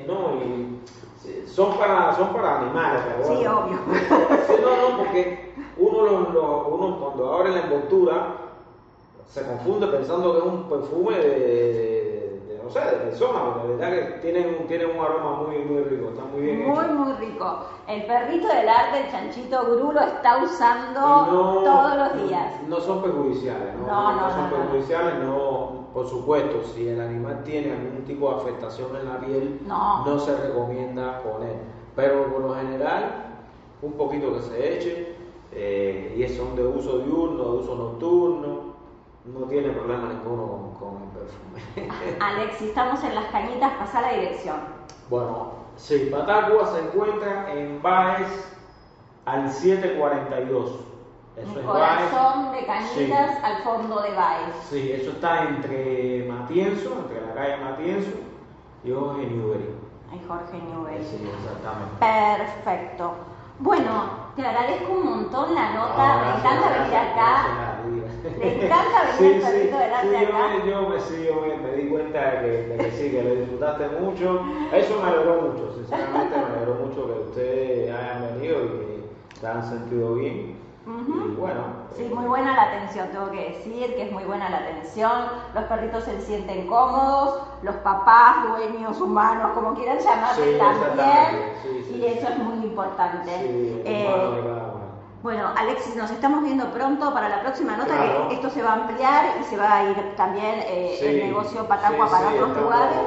Speaker 8: son para animales. Pero
Speaker 7: sí,
Speaker 8: bueno.
Speaker 7: obvio.
Speaker 8: Sí, no, porque uno cuando abre la envoltura se confunde pensando que es un perfume de no sé, de persona, porque la verdad que tienen un aroma muy rico, está muy bien hecho.
Speaker 7: Muy rico. El perrito del arte, el chanchito Gru, lo está usando todos los días.
Speaker 8: No son perjudiciales, no son perjudiciales, no, por supuesto, si el animal tiene algún tipo de afectación en la piel, no se recomienda poner, pero por lo general, un poquito que se eche, y son de uso diurno, de uso nocturno. No tiene problema ninguno con el perfume.
Speaker 7: Alex, si estamos en Las Cañitas, pasa la dirección.
Speaker 8: Bueno, sí, Patacua se encuentra en Baez al 742. Eso es
Speaker 7: corazón
Speaker 8: Baez.
Speaker 7: De Cañitas, sí. Al fondo de Baez.
Speaker 8: Sí, eso está entre Matienzo, entre la calle Matienzo y Jorge Newbery.
Speaker 7: Jorge Newbery.
Speaker 8: Sí, exactamente.
Speaker 7: Perfecto. Bueno, te agradezco un montón la nota, me encanta venir acá. Me encanta venir el perrito del arte acá.
Speaker 8: Yo me di cuenta de que sí, que lo disfrutaste mucho. Eso me alegró mucho, sinceramente me alegró mucho que ustedes hayan venido y que se han sentido bien. Y bueno.
Speaker 7: Sí, muy buena la atención, tengo que decir que es muy buena la atención. Los perritos se sienten cómodos, los papás, dueños, humanos, como quieran llamarse también. Sí, y eso es muy importante.
Speaker 8: Sí,
Speaker 7: bueno, Alexis, nos estamos viendo pronto para la próxima nota,
Speaker 8: claro.
Speaker 7: Que esto se va a ampliar y se va a ir también el negocio Patacua para otros lugares.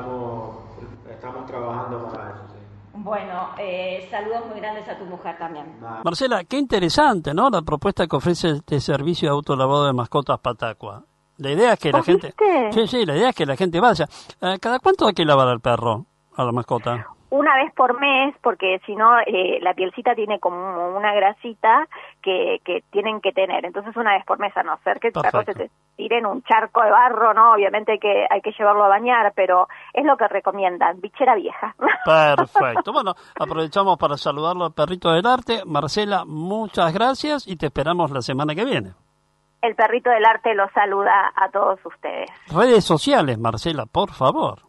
Speaker 8: Estamos trabajando para eso.
Speaker 7: Bueno, saludos muy grandes a tu mujer también.
Speaker 3: Marcela, qué interesante, ¿no? La propuesta que ofrece este servicio de autolavado de mascotas Patacua. La idea es que la gente... Sí, la idea es que la gente vaya. ¿Cada cuánto hay que lavar al perro, a la mascota?
Speaker 6: Una vez por mes, porque si no, la pielcita tiene como una grasita que tienen que tener. Entonces, una vez por mes, a no ser que el perro se te tire en un charco de barro, ¿no? Obviamente hay que llevarlo a bañar, pero es lo que recomiendan, bichera vieja.
Speaker 3: Perfecto. Bueno, aprovechamos para saludarlo al perrito del arte. Marcela, muchas gracias y te esperamos la semana que viene.
Speaker 6: El perrito del arte los saluda a todos ustedes.
Speaker 3: Redes sociales, Marcela, por favor.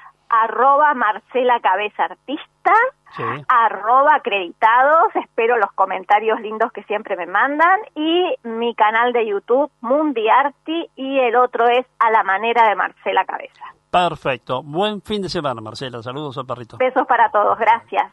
Speaker 6: @Marcela Cabeza Artista,
Speaker 3: sí.
Speaker 6: @acreditados, espero los comentarios lindos que siempre me mandan, y mi canal de YouTube, Mundiarti, y el otro es A la Manera de Marcela Cabeza.
Speaker 3: Perfecto, buen fin de semana, Marcela, saludos al perrito.
Speaker 6: Besos para todos, gracias.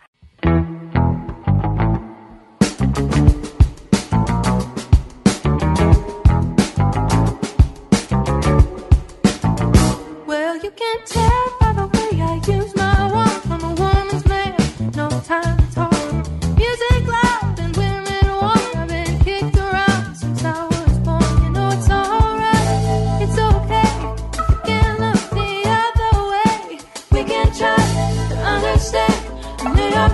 Speaker 9: Well, you can tell by the way I use my walk. I'm a woman's man, no time to talk. Music loud and women warm. I've been kicked around since I was born. You know it's alright, it's okay. You can look the other way. We can try to understand. New York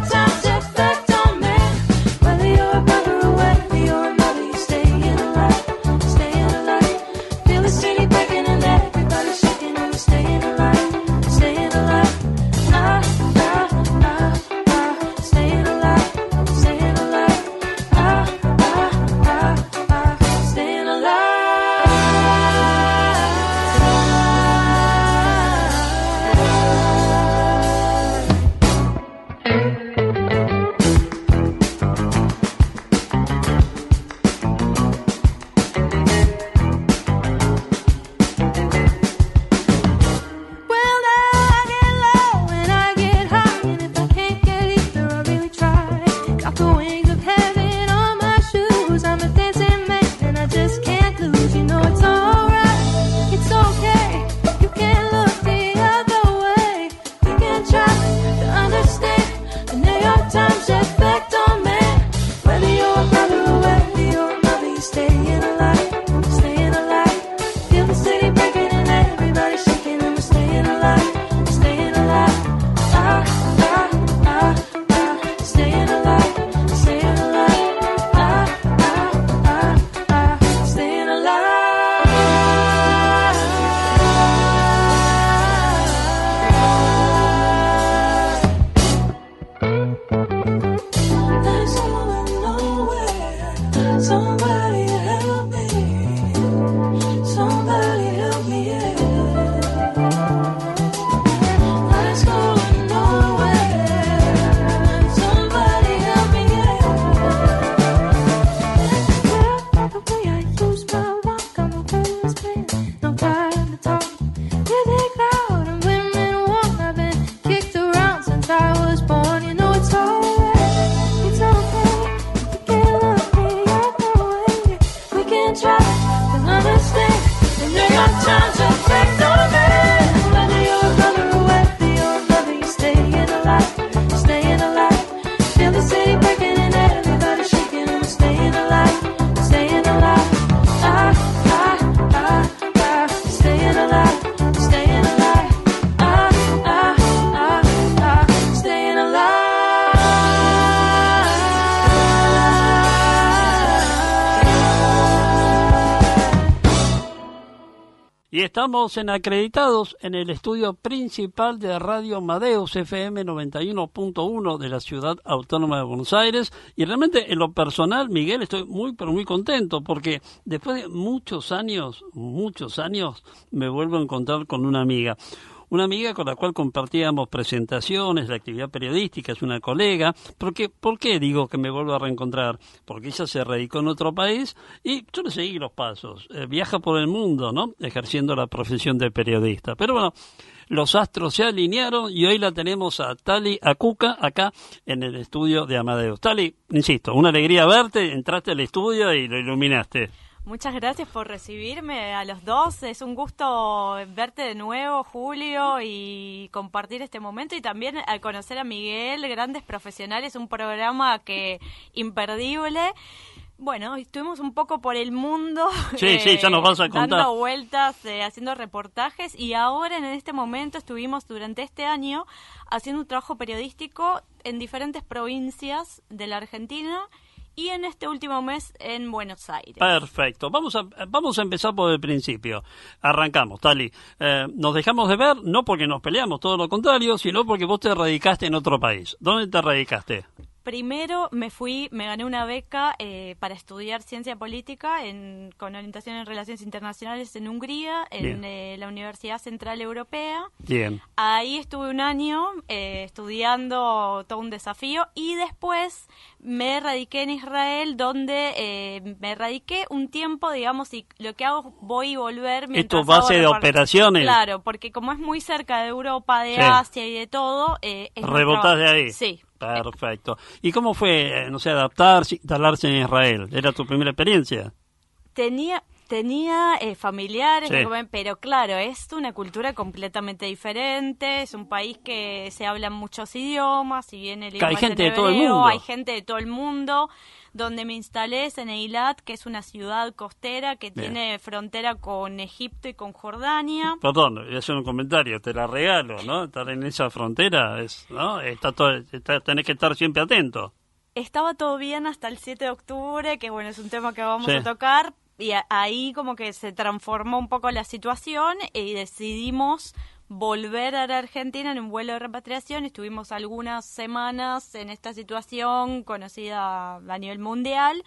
Speaker 3: Y estamos acreditados en el estudio principal de Radio Amadeus FM 91.1 de la Ciudad Autónoma de Buenos Aires. Y realmente, en lo personal, Miguel, estoy muy, pero muy contento porque después de muchos años, me vuelvo a encontrar con una amiga. Una amiga con la cual compartíamos presentaciones, la actividad periodística, es una colega. ¿Por qué digo que me vuelvo a reencontrar? Porque ella se radicó en otro país y yo le seguí los pasos. Viaja por el mundo, ¿no? Ejerciendo la profesión de periodista. Pero bueno, los astros se alinearon y hoy la tenemos a Tali Acuca acá en el estudio de Amadeus. Tali, insisto, una alegría verte, entraste al estudio y lo iluminaste.
Speaker 10: Muchas gracias por recibirme a los dos. Es un gusto verte de nuevo, Julio, y compartir este momento. Y también al conocer a Miguel, Grandes Profesionales, un programa que imperdible. Bueno, estuvimos un poco por el mundo.
Speaker 3: Sí, ya nos vas a contar.
Speaker 10: Dando vueltas, haciendo reportajes. Y ahora, en este momento, estuvimos durante este año haciendo un trabajo periodístico en diferentes provincias de la Argentina. Y en este último mes en Buenos Aires.
Speaker 3: Perfecto. Vamos a empezar por el principio. Arrancamos, Tali. Nos dejamos de ver, no porque nos peleamos, todo lo contrario, sino porque vos te radicaste en otro país. ¿Dónde te radicaste?
Speaker 10: Primero me gané una beca para estudiar ciencia política con orientación en relaciones internacionales en Hungría, en la Universidad Central Europea.
Speaker 3: Bien.
Speaker 10: Ahí estuve un año estudiando, todo un desafío, y después me radiqué en Israel, donde me radiqué un tiempo, digamos, y lo que hago, voy y volver.
Speaker 3: ¿Es tu base de operaciones?
Speaker 10: Claro, porque como es muy cerca de Europa, de Asia y de todo...
Speaker 3: ¿Rebotás de ahí?
Speaker 10: Sí.
Speaker 3: Perfecto. ¿Y cómo fue, adaptarse, instalarse en Israel? ¿Era tu primera experiencia?
Speaker 10: Tenía familiares, pero claro, es una cultura completamente diferente, es un país que se hablan muchos idiomas, si bien el idioma
Speaker 3: hay gente
Speaker 10: es en
Speaker 3: de todo el
Speaker 10: hebreo,
Speaker 3: mundo.
Speaker 10: hay gente de todo el mundo. Donde me instalé es en Eilat, que es una ciudad costera que tiene frontera con Egipto y con Jordania.
Speaker 3: Perdón, voy a hacer un comentario, te la regalo, ¿no? Estar en esa frontera, ¿no? Tenés que estar siempre atento.
Speaker 10: Estaba todo bien hasta el 7 de octubre, que bueno, es un tema que vamos a tocar, y ahí como que se transformó un poco la situación y decidimos volver a la Argentina en un vuelo de repatriación. Estuvimos algunas semanas en esta situación conocida a nivel mundial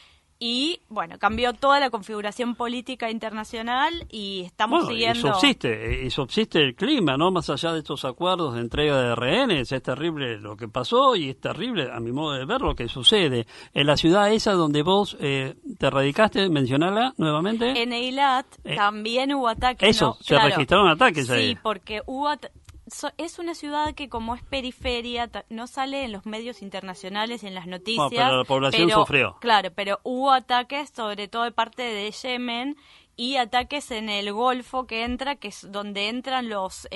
Speaker 10: y, bueno, cambió toda la configuración política internacional y estamos siguiendo...
Speaker 3: Y subsiste el clima, ¿no? Más allá de estos acuerdos de entrega de rehenes, es terrible lo que pasó y es terrible, a mi modo de ver, lo que sucede. En la ciudad esa donde vos te radicaste, mencionala nuevamente.
Speaker 10: En Eilat también hubo ataques.
Speaker 3: Se registraron ataques ahí.
Speaker 10: Sí, porque es una ciudad que, como es periferia, no sale en los medios internacionales, en las noticias.
Speaker 3: Bueno, pero la población sufrió.
Speaker 10: Claro, pero hubo ataques, sobre todo de parte de Yemen, y ataques en el Golfo que es donde entran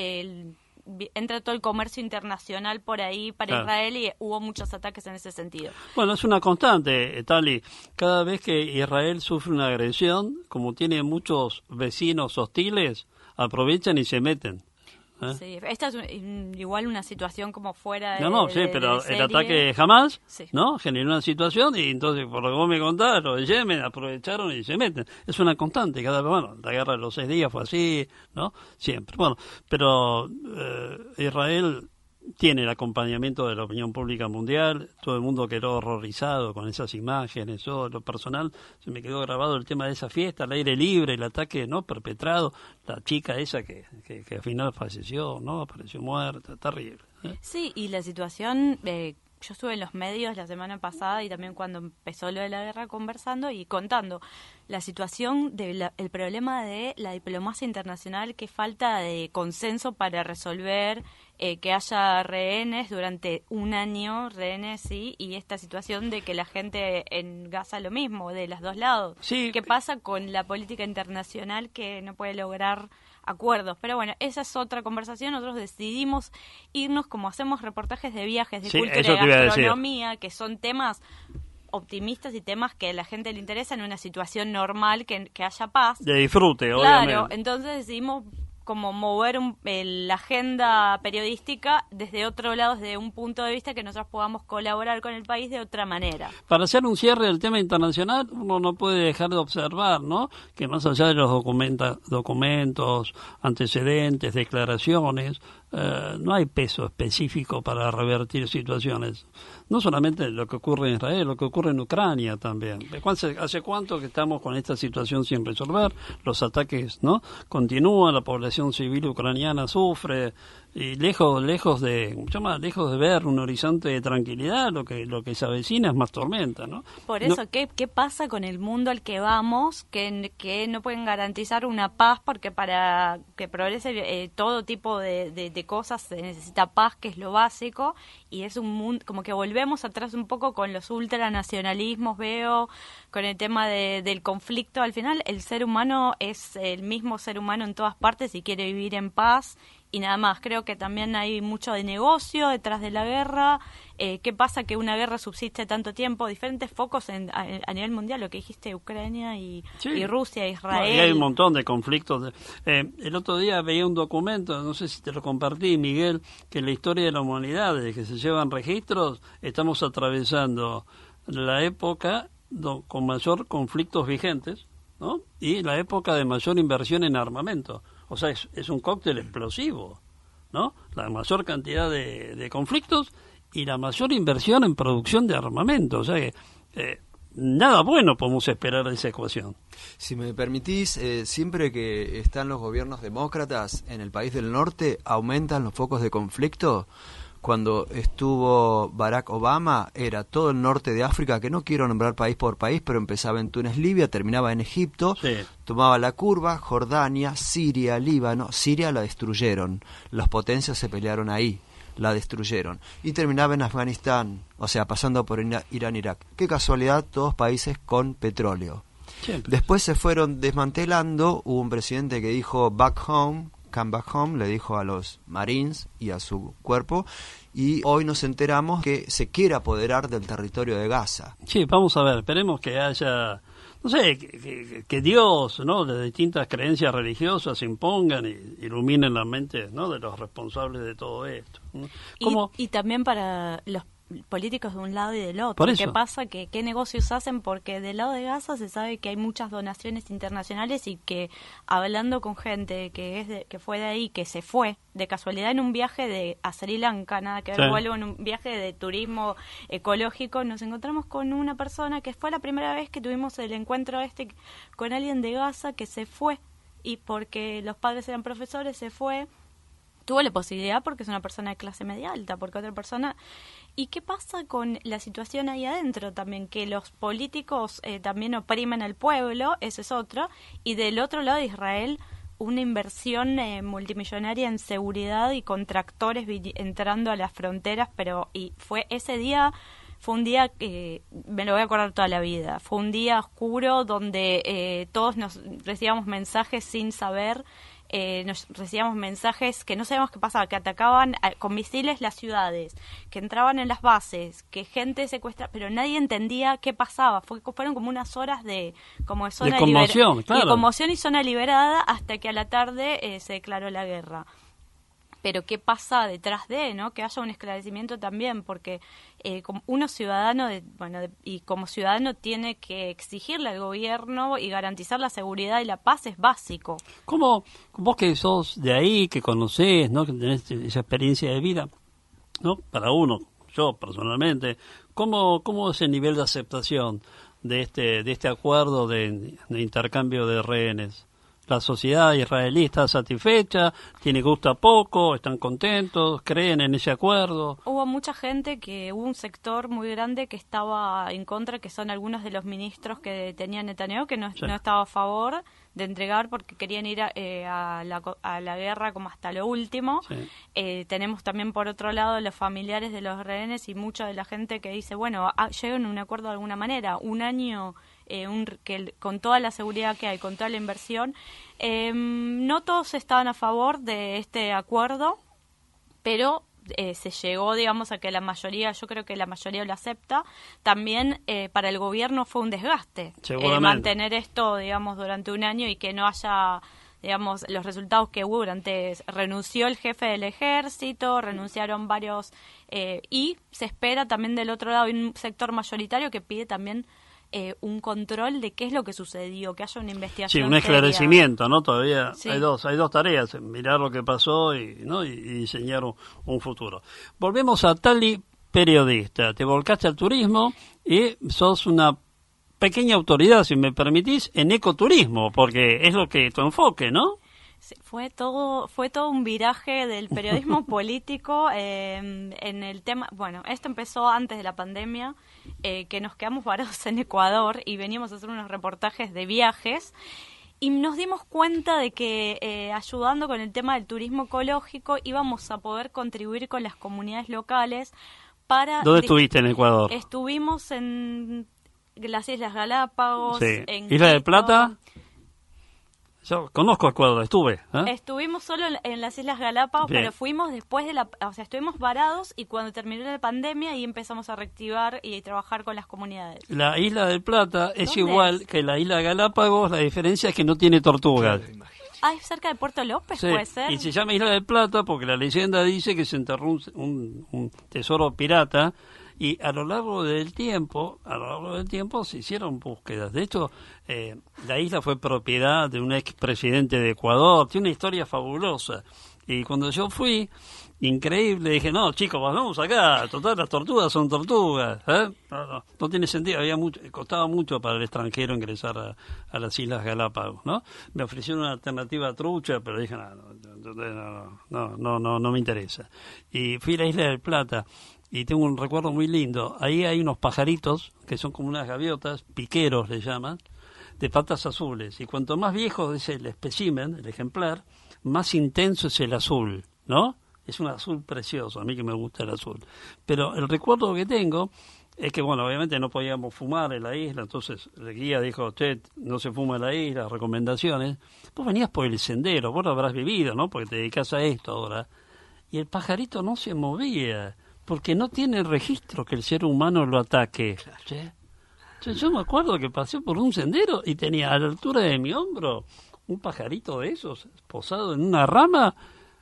Speaker 10: entra todo el comercio internacional por ahí para Israel, y hubo muchos ataques en ese sentido.
Speaker 3: Bueno, es una constante, Tali. Cada vez que Israel sufre una agresión, como tiene muchos vecinos hostiles, aprovechan y se meten.
Speaker 10: Sí, esta es igual una situación como fuera de...
Speaker 3: pero
Speaker 10: de
Speaker 3: el ataque de Hamas,
Speaker 10: sí,
Speaker 3: generó una situación y entonces, por lo que vos me contás, los de Yemen aprovecharon y se meten. Es una constante, la guerra de los 6 días fue así, ¿no? Siempre. Bueno, pero Israel tiene el acompañamiento de la opinión pública mundial, todo el mundo quedó horrorizado con esas imágenes. Yo, lo personal, se me quedó grabado el tema de esa fiesta, al aire libre, el ataque perpetrado, la chica esa que al final falleció, apareció muerta, terrible.
Speaker 10: Sí, y la situación, yo estuve en los medios la semana pasada y también cuando empezó lo de la guerra conversando y contando la situación el problema de la diplomacia internacional, que falta de consenso para resolver que haya rehenes durante un año, y esta situación de que la gente en Gaza lo mismo, de los dos lados.
Speaker 3: Sí.
Speaker 10: ¿Qué pasa con la política internacional que no puede lograr acuerdos? Pero bueno, esa es otra conversación. Nosotros decidimos irnos, como hacemos reportajes de viajes, de cultura, de gastronomía, que son temas optimistas y temas que a la gente le interesa en una situación normal, que haya paz.
Speaker 3: De disfrute, obviamente.
Speaker 10: Claro, entonces decidimos como mover la agenda periodística desde otro lado, desde un punto de vista que nosotros podamos colaborar con el país de otra manera.
Speaker 3: Para hacer un cierre del tema internacional, uno no puede dejar de observar, ¿no?, que más allá de los documentos, antecedentes, declaraciones, no hay peso específico para revertir situaciones. No solamente lo que ocurre en Israel, lo que ocurre en Ucrania también. ¿Hace cuánto que estamos con esta situación sin resolver? Los ataques, ¿no?, continúan, la población civil ucraniana sufre, y lejos de ver un horizonte de tranquilidad, lo que se avecina es más tormenta, ¿no?
Speaker 10: Por eso, ¿qué pasa con el mundo al que vamos, que no pueden garantizar una paz? Porque para que progrese todo tipo de cosas se necesita paz, que es lo básico, y es un mundo, como que volvemos atrás un poco con los ultranacionalismos, veo, con el tema del conflicto. Al final, el ser humano es el mismo ser humano en todas partes y quiere vivir en paz, y nada más. Creo que también hay mucho de negocio detrás de la guerra. ¿Qué pasa que una guerra subsiste tanto tiempo? Diferentes focos a nivel mundial, lo que dijiste, Ucrania y Rusia, Israel.
Speaker 3: Y hay un montón de conflictos. El otro día veía un documento, no sé si te lo compartí, Miguel, que en la historia de la humanidad, desde que se llevan registros, estamos atravesando la época con mayor conflictos vigentes, ¿no?, y la época de mayor inversión en armamento. O sea, es un cóctel explosivo, ¿no? La mayor cantidad de conflictos y la mayor inversión en producción de armamento. O sea que nada bueno podemos esperar de esa ecuación.
Speaker 11: Si me permitís, siempre que están los gobiernos demócratas en el país del norte, aumentan los focos de conflicto. Cuando estuvo Barack Obama, era todo el norte de África, que no quiero nombrar país por país, pero empezaba en Túnez, Libia, terminaba en Egipto, tomaba la curva, Jordania, Siria, Líbano. Siria la destruyeron, las potencias se pelearon ahí, la destruyeron, y terminaba en Afganistán, o sea, pasando por Irán, Irak. Qué casualidad, todos países con petróleo. Siempre. Después se fueron desmantelando. Hubo un presidente que dijo back home, come back home, le dijo a los Marines y a su cuerpo, y hoy nos enteramos que se quiere apoderar del territorio de Gaza.
Speaker 3: Sí, vamos a ver, esperemos que haya, no sé, que Dios, ¿no?, de distintas creencias religiosas se impongan y iluminen la mente, ¿no?, de los responsables de todo esto, ¿no?
Speaker 10: Y también para los políticos de un lado y del otro. ¿Qué pasa? ¿Qué negocios hacen? Porque del lado de Gaza se sabe que hay muchas donaciones internacionales y que, hablando con gente que fue de ahí, que se fue de casualidad en un viaje a Sri Lanka, nada que ver, vuelvo en un viaje de turismo ecológico, nos encontramos con una persona que fue la primera vez que tuvimos el encuentro con alguien de Gaza que se fue, y porque los padres eran profesores se fue. Tuvo la posibilidad porque es una persona de clase media alta, porque otra persona... ¿Y qué pasa con la situación ahí adentro también? Que los políticos también oprimen al pueblo, ese es otro, y del otro lado de Israel una inversión multimillonaria en seguridad y con tractores entrando a las fronteras, fue un día que me lo voy a acordar toda la vida. Fue un día oscuro donde todos nos recibíamos mensajes sin saber. Nos recibíamos mensajes que no sabíamos qué pasaba, que atacaban con misiles las ciudades, que entraban en las bases, que gente secuestra, pero nadie entendía qué pasaba. Fueron como unas horas de
Speaker 3: conmoción, claro.
Speaker 10: De conmoción y zona liberada, hasta que a la tarde se declaró la guerra. Pero qué pasa detrás ¿no? Que haya un esclarecimiento también, porque como uno ciudadano y como ciudadano tiene que exigirle al gobierno y garantizar la seguridad y la paz, es básico.
Speaker 3: ¿Cómo vos que sos de ahí, que conocés, ¿no?, que tenés esa experiencia de vida, ¿no?, para uno, yo personalmente, ¿cómo es el nivel de aceptación de este acuerdo de intercambio de rehenes? ¿La sociedad israelí está satisfecha? ¿Tiene gusto a poco? ¿Están contentos? ¿Creen en ese acuerdo?
Speaker 10: Hubo mucha gente, hubo un sector muy grande que estaba en contra, que son algunos de los ministros que tenía Netanyahu, que no estaba a favor de entregar porque querían ir a la guerra como hasta lo último. Tenemos también por otro lado los familiares de los rehenes y mucha de la gente que dice, bueno, lleguen a un acuerdo de alguna manera, un año... con toda la seguridad que hay, con toda la inversión. No todos estaban a favor de este acuerdo, pero se llegó, digamos, a que la mayoría, yo creo que la mayoría lo acepta. También para el gobierno fue un desgaste mantener esto, digamos, durante un año y que no haya digamos, los resultados que hubo renunció el jefe del ejército, renunciaron varios, y se espera también del otro lado, hay un sector mayoritario que pide también un control de qué es lo que sucedió, que haya una investigación.
Speaker 3: Sí, un esclarecimiento, ¿no? Todavía
Speaker 10: sí.
Speaker 3: hay dos tareas, mirar lo que pasó y diseñar un futuro. Volvemos a Tali, periodista. Te volcaste al turismo y sos una pequeña autoridad, si me permitís, en ecoturismo, porque es lo que tu enfoque, ¿no?
Speaker 10: Sí, fue todo un viraje del periodismo político en el tema. Bueno, esto empezó antes de la pandemia, que nos quedamos varados en Ecuador y veníamos a hacer unos reportajes de viajes y nos dimos cuenta de que ayudando con el tema del turismo ecológico íbamos a poder contribuir con las comunidades locales para...
Speaker 3: ¿Dónde estuviste en Ecuador?
Speaker 10: Estuvimos en las Islas Galápagos,
Speaker 3: sí.
Speaker 10: en
Speaker 3: Isla de
Speaker 10: Quito.
Speaker 3: Plata. Yo conozco Ecuador, estuve.
Speaker 10: Estuvimos solo en las Islas Galápagos,
Speaker 3: bien,
Speaker 10: pero fuimos después estuvimos varados y cuando terminó la pandemia ahí empezamos a reactivar y trabajar con las comunidades.
Speaker 3: La Isla de Plata es igual que la Isla Galápagos, la diferencia es que no tiene tortugas.
Speaker 10: Ah, es cerca de Puerto López,
Speaker 3: Sí,
Speaker 10: puede ser.
Speaker 3: y se llama Isla de Plata porque la leyenda dice que se enterró un tesoro pirata y a lo largo del tiempo se hicieron búsquedas. De hecho, la isla fue propiedad de un expresidente de Ecuador, tiene una historia fabulosa. Y cuando yo fui, increíble, dije, no, chicos, vamos acá, total, las tortugas son tortugas. No tiene sentido, costaba mucho para el extranjero ingresar a las Islas Galápagos, ¿no? Me ofrecieron una alternativa trucha, pero dije, no me interesa. Y fui a la Isla del Plata y tengo un recuerdo muy lindo. Ahí hay unos pajaritos que son como unas gaviotas, piqueros le llaman, de patas azules. Y cuanto más viejo es el espécimen, el ejemplar, más intenso es el azul, ¿no? Es un azul precioso, a mí que me gusta el azul. Pero el recuerdo que tengo es que, bueno, obviamente no podíamos fumar en la isla, entonces el guía dijo, usted no se fuma en la isla, recomendaciones. Vos venías por el sendero, vos lo habrás vivido, ¿no? Porque te dedicás a esto ahora. Y el pajarito no se movía, porque no tiene registro que el ser humano lo ataque. Yo me acuerdo que pasé por un sendero y tenía a la altura de mi hombro un pajarito de esos posado en una rama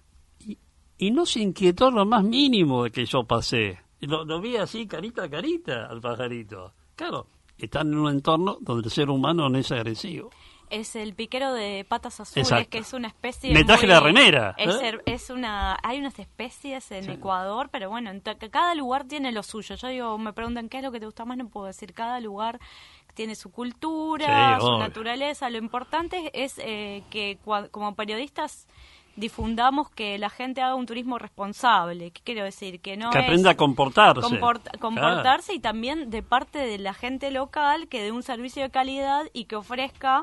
Speaker 3: y no se inquietó lo más mínimo de que yo pasé. Lo vi así carita a carita al pajarito. Claro, están en un entorno donde el ser humano no es agresivo.
Speaker 10: Es el piquero de patas azules,
Speaker 3: exacto,
Speaker 10: que es una especie...
Speaker 3: Me traje la remera.
Speaker 10: Hay unas especies en Ecuador, pero bueno, cada lugar tiene lo suyo. Yo digo, me preguntan qué es lo que te gusta más, no puedo decir. Cada lugar tiene su cultura, su naturaleza. Lo importante es que como periodistas difundamos que la gente haga un turismo responsable. ¿Qué quiero decir? Que
Speaker 3: aprenda a comportarse.
Speaker 10: Comportarse y también de parte de la gente local que dé un servicio de calidad y que ofrezca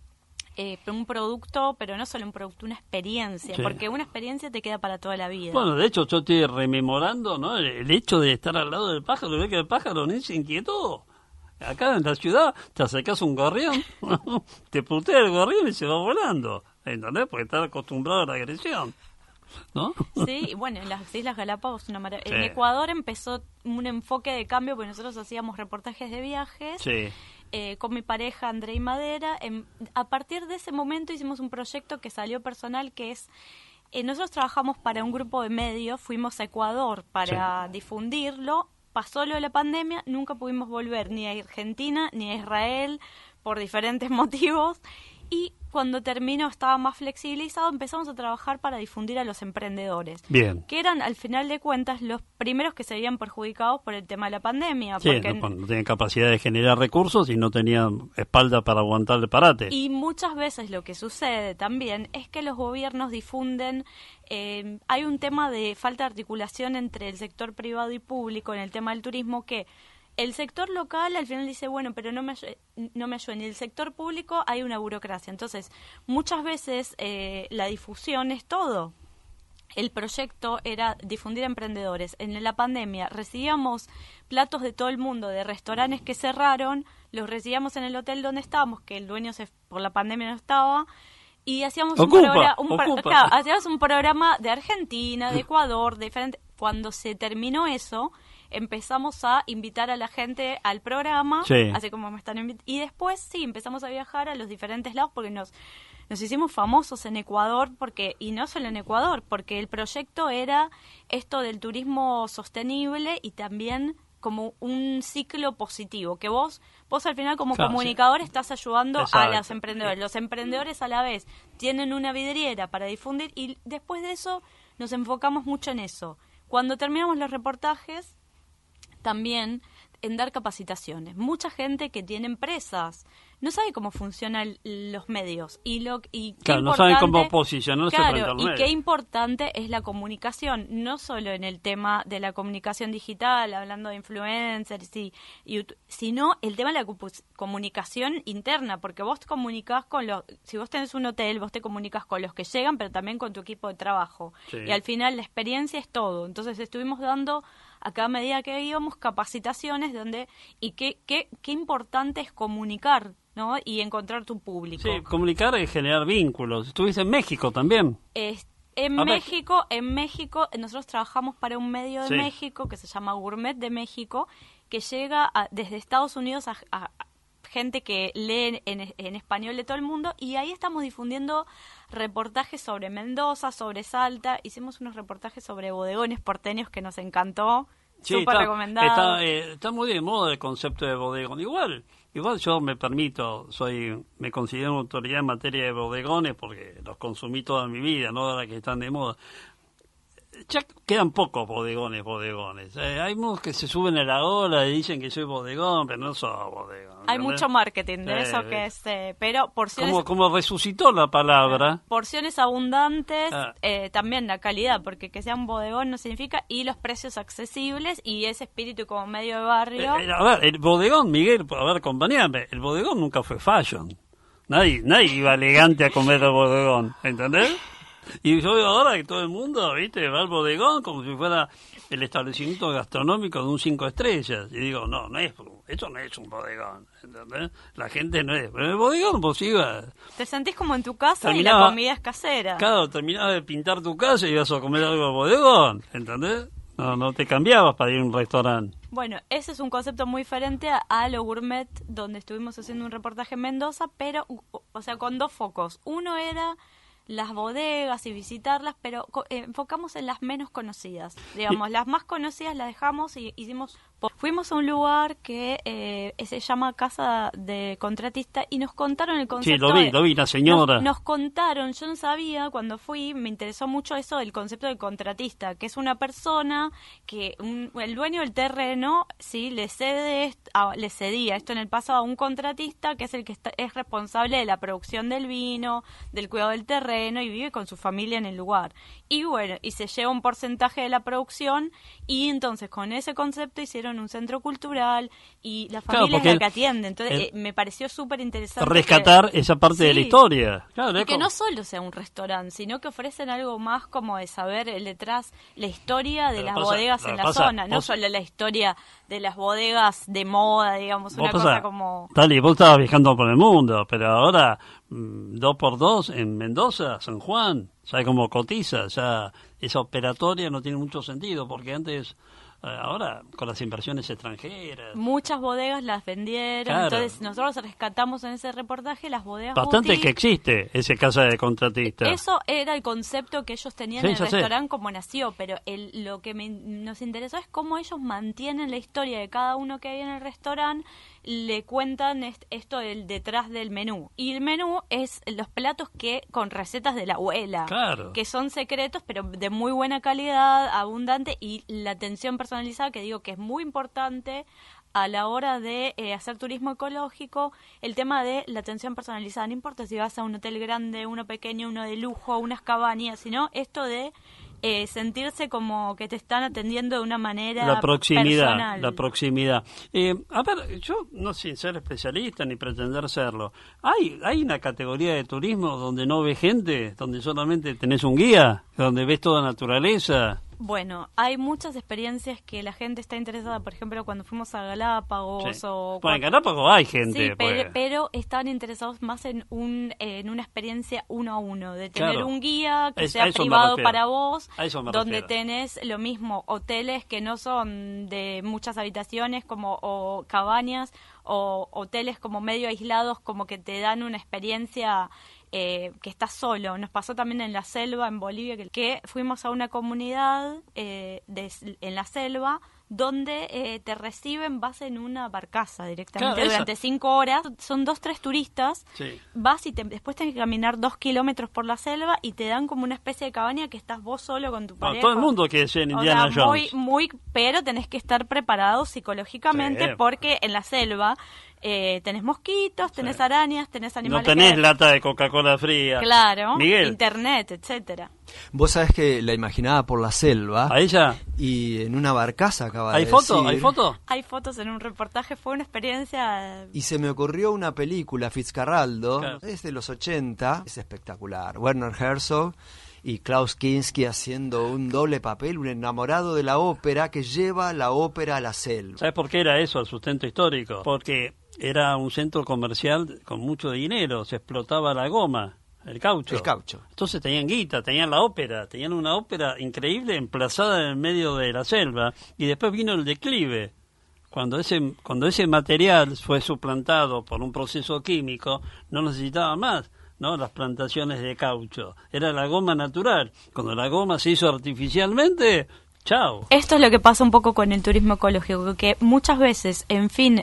Speaker 10: un producto, pero no solo un producto, una experiencia, porque una experiencia te queda para toda la vida.
Speaker 3: Bueno, de hecho yo estoy rememorando, ¿no? El hecho de estar al lado del pájaro, ver que el pájaro ni se inquietó. Acá en la ciudad te acercás a un gorrión, te putea el gorrión y se va volando, ¿entendés? Porque está acostumbrado a la agresión, ¿no?
Speaker 10: Sí, y bueno, en las Islas Galápagos una maravilla. En Ecuador empezó un enfoque de cambio, porque nosotros hacíamos reportajes de viajes.
Speaker 3: Sí.
Speaker 10: Con mi pareja Andrei Madera. A partir de ese momento hicimos un proyecto que salió personal, que es, nosotros trabajamos para un grupo de medios, fuimos a Ecuador para difundirlo, pasó lo de la pandemia, nunca pudimos volver ni a Argentina ni a Israel por diferentes motivos, y cuando terminó estaba más flexibilizado, empezamos a trabajar para difundir a los emprendedores.
Speaker 3: Bien.
Speaker 10: Que eran, al final de cuentas, los primeros que se veían perjudicados por el tema de la pandemia.
Speaker 3: Sí,
Speaker 10: porque
Speaker 3: no tenían capacidad de generar recursos y no tenían espalda para aguantar el parate.
Speaker 10: Y muchas veces lo que sucede también es que los gobiernos difunden, hay un tema de falta de articulación entre el sector privado y público en el tema del turismo, que el sector local al final dice, bueno, pero no me ayuden. Y el sector público hay una burocracia. Entonces, muchas veces la difusión es todo. El proyecto era difundir a emprendedores. En la pandemia recibíamos platos de todo el mundo, de restaurantes que cerraron, los recibíamos en el hotel donde estábamos, que el dueño por la pandemia no estaba, y hacíamos un programa de Argentina, de Ecuador, de diferentes. Cuando se terminó eso, empezamos a invitar a la gente al programa, así como me están invitando, y después empezamos a viajar a los diferentes lados porque nos hicimos famosos en Ecuador, y no solo en Ecuador, porque el proyecto era esto del turismo sostenible y también como un ciclo positivo, que vos al final como comunicador estás ayudando a los emprendedores. Los emprendedores a la vez tienen una vidriera para difundir y después de eso nos enfocamos mucho en eso. Cuando terminamos los reportajes, también en dar capacitaciones. Mucha gente que tiene empresas no sabe cómo funcionan los medios
Speaker 3: no saben cómo posicionarse frente al medio.
Speaker 10: Y qué importante es la comunicación, no solo en el tema de la comunicación digital, hablando de influencers, sino el tema de la comunicación interna, porque vos te comunicás si vos tenés un hotel, vos te comunicas con los que llegan, pero también con tu equipo de trabajo. Sí. Y al final la experiencia es todo. Entonces estuvimos dando a cada medida que íbamos capacitaciones qué importante es comunicar, ¿no? Y encontrar tu público.
Speaker 3: Sí, comunicar es generar vínculos. Estuviste en México también.
Speaker 10: En México nosotros trabajamos para un medio de México que se llama Gourmet de México, que llega desde Estados Unidos a gente que lee en español de todo el mundo, y ahí estamos difundiendo reportajes sobre Mendoza, sobre Salta. Hicimos unos reportajes sobre bodegones porteños que nos encantó.
Speaker 3: Sí,
Speaker 10: súper recomendado.
Speaker 3: Está muy de moda el concepto de bodegón. Igual yo me considero una autoridad en materia de bodegones porque los consumí toda mi vida, no ahora que están de moda. Ya quedan pocos bodegones. Hay unos que se suben a la ola y dicen que soy bodegón, pero no soy bodegón.
Speaker 10: Hay mucho marketing de eso que es, pero porciones...
Speaker 3: Como resucitó la palabra.
Speaker 10: Porciones abundantes, también la calidad, porque que sea un bodegón no significa, y los precios accesibles y ese espíritu como medio de barrio.
Speaker 3: A ver, el bodegón, Miguel, acompañame, el bodegón nunca fue fashion. Nadie iba elegante a comer el bodegón, ¿entendés? Y yo veo ahora que todo el mundo, ¿viste? Va al bodegón como si fuera el establecimiento gastronómico de un 5 estrellas. Y digo, esto no es un bodegón, ¿entendés? La gente no es. Pero en el bodegón vos ibas...
Speaker 10: Te sentís como en tu casa y la comida es casera.
Speaker 3: Claro, terminabas de pintar tu casa y ibas a comer algo al bodegón, ¿entendés? No te cambiabas para ir a un restaurante.
Speaker 10: Bueno, ese es un concepto muy diferente a lo gourmet, donde estuvimos haciendo un reportaje en Mendoza, pero, con dos focos. Uno era las bodegas y visitarlas, pero enfocamos en las menos conocidas. Digamos, las más conocidas las dejamos y fuimos a un lugar que se llama Casa de Contratista y nos contaron el concepto.
Speaker 3: Sí, lo vi, la señora.
Speaker 10: Nos contaron, yo no sabía, cuando fui, me interesó mucho eso del concepto de contratista, que es una persona que el dueño del terreno, sí, le cedía esto en el pasado a un contratista, que es el que es responsable de la producción del vino, del cuidado del terreno, y vive con su familia en el lugar. Y bueno, y se lleva un porcentaje de la producción, y entonces con ese concepto hicieron un centro cultural y la familia es la que atiende. Entonces me pareció súper interesante
Speaker 3: rescatar esa parte de la historia.
Speaker 10: Claro, y que no solo sea un restaurante, sino que ofrecen algo más como de saber detrás la historia de las bodegas en la zona, no solo la historia de las bodegas de moda, digamos, una cosa como...
Speaker 3: Dale, vos estabas viajando por el mundo, pero ahora 2x2 en Mendoza, San Juan, ¿sabes cómo cotiza? Ya esa operatoria no tiene mucho sentido, porque antes... Ahora, con las inversiones extranjeras...
Speaker 10: Muchas bodegas las vendieron, claro. Entonces nosotros rescatamos en ese reportaje las bodegas
Speaker 3: bastante
Speaker 10: boutique.
Speaker 3: Que existe ese casa de contratista.
Speaker 10: Eso era el concepto que ellos tenían en el restaurante como nació, pero lo que nos interesó es cómo ellos mantienen la historia de cada uno que hay en el restaurante, le cuentan esto del detrás del menú. Y el menú es los platos con recetas de la abuela,
Speaker 3: claro.
Speaker 10: Que son secretos, pero de muy buena calidad, abundante, y la atención personalizada, que digo que es muy importante a la hora de hacer turismo ecológico, el tema de la atención personalizada. No importa si vas a un hotel grande, uno pequeño, uno de lujo, unas cabañas, sino esto de sentirse como que te están atendiendo de una manera personal.
Speaker 3: La proximidad. A ver, yo no sin ser especialista ni pretender serlo, ¿hay una categoría de turismo donde no ves gente, donde solamente tenés un guía, donde ves toda naturaleza?
Speaker 10: Bueno, hay muchas experiencias que la gente está interesada, por ejemplo, cuando fuimos a Galápagos
Speaker 3: en Galápagos hay gente.
Speaker 10: Sí, pero están interesados más en una experiencia uno a uno, de tener un guía que sea privado para vos, donde tenés lo mismo, hoteles que no son de muchas habitaciones o cabañas, o hoteles como medio aislados, como que te dan una experiencia que estás solo. Nos pasó también en la selva, en Bolivia, que fuimos a una comunidad en la selva donde te reciben, vas en una barcaza directamente, claro, durante 5 horas, son 2-3 turistas, sí. Vas y después tenés que caminar 2 kilómetros por la selva y te dan como una especie de cabaña que estás vos solo con tu pareja.
Speaker 3: Todo el mundo quiere ser Indiana Jones.
Speaker 10: Pero tenés que estar preparado psicológicamente, sí, porque en la selva tenés mosquitos, tenés, sí, arañas, tenés animales.
Speaker 3: No tenés lata de Coca-Cola fría.
Speaker 10: Claro,
Speaker 3: Miguel.
Speaker 10: Internet, etcétera.
Speaker 11: Vos sabés que la imaginaba por la selva.
Speaker 3: Ahí ya.
Speaker 11: Y en una barcaza acaba de
Speaker 3: ¿Hay
Speaker 11: decir.
Speaker 3: fotos? ¿Hay fotos?
Speaker 10: Hay fotos en un reportaje, fue una experiencia.
Speaker 11: Y se me ocurrió una película, Fitzcarraldo,
Speaker 3: claro,
Speaker 11: es de los 80, es espectacular. Werner Herzog y Klaus Kinski haciendo un doble papel, un enamorado de la ópera que lleva la ópera a la selva.
Speaker 3: ¿Sabes por qué era eso, el sustento histórico? Porque era un centro comercial con mucho dinero, se explotaba la goma, el caucho.
Speaker 11: El caucho.
Speaker 3: Entonces tenían guita, tenían la ópera, tenían una ópera increíble emplazada en el medio de la selva, y después vino el declive. Cuando ese material fue suplantado por un proceso químico, no necesitaba más, ¿no? Las plantaciones de caucho. Era la goma natural. Cuando la goma se hizo artificialmente, chao.
Speaker 10: Esto es lo que pasa un poco con el turismo ecológico, que muchas veces, en fin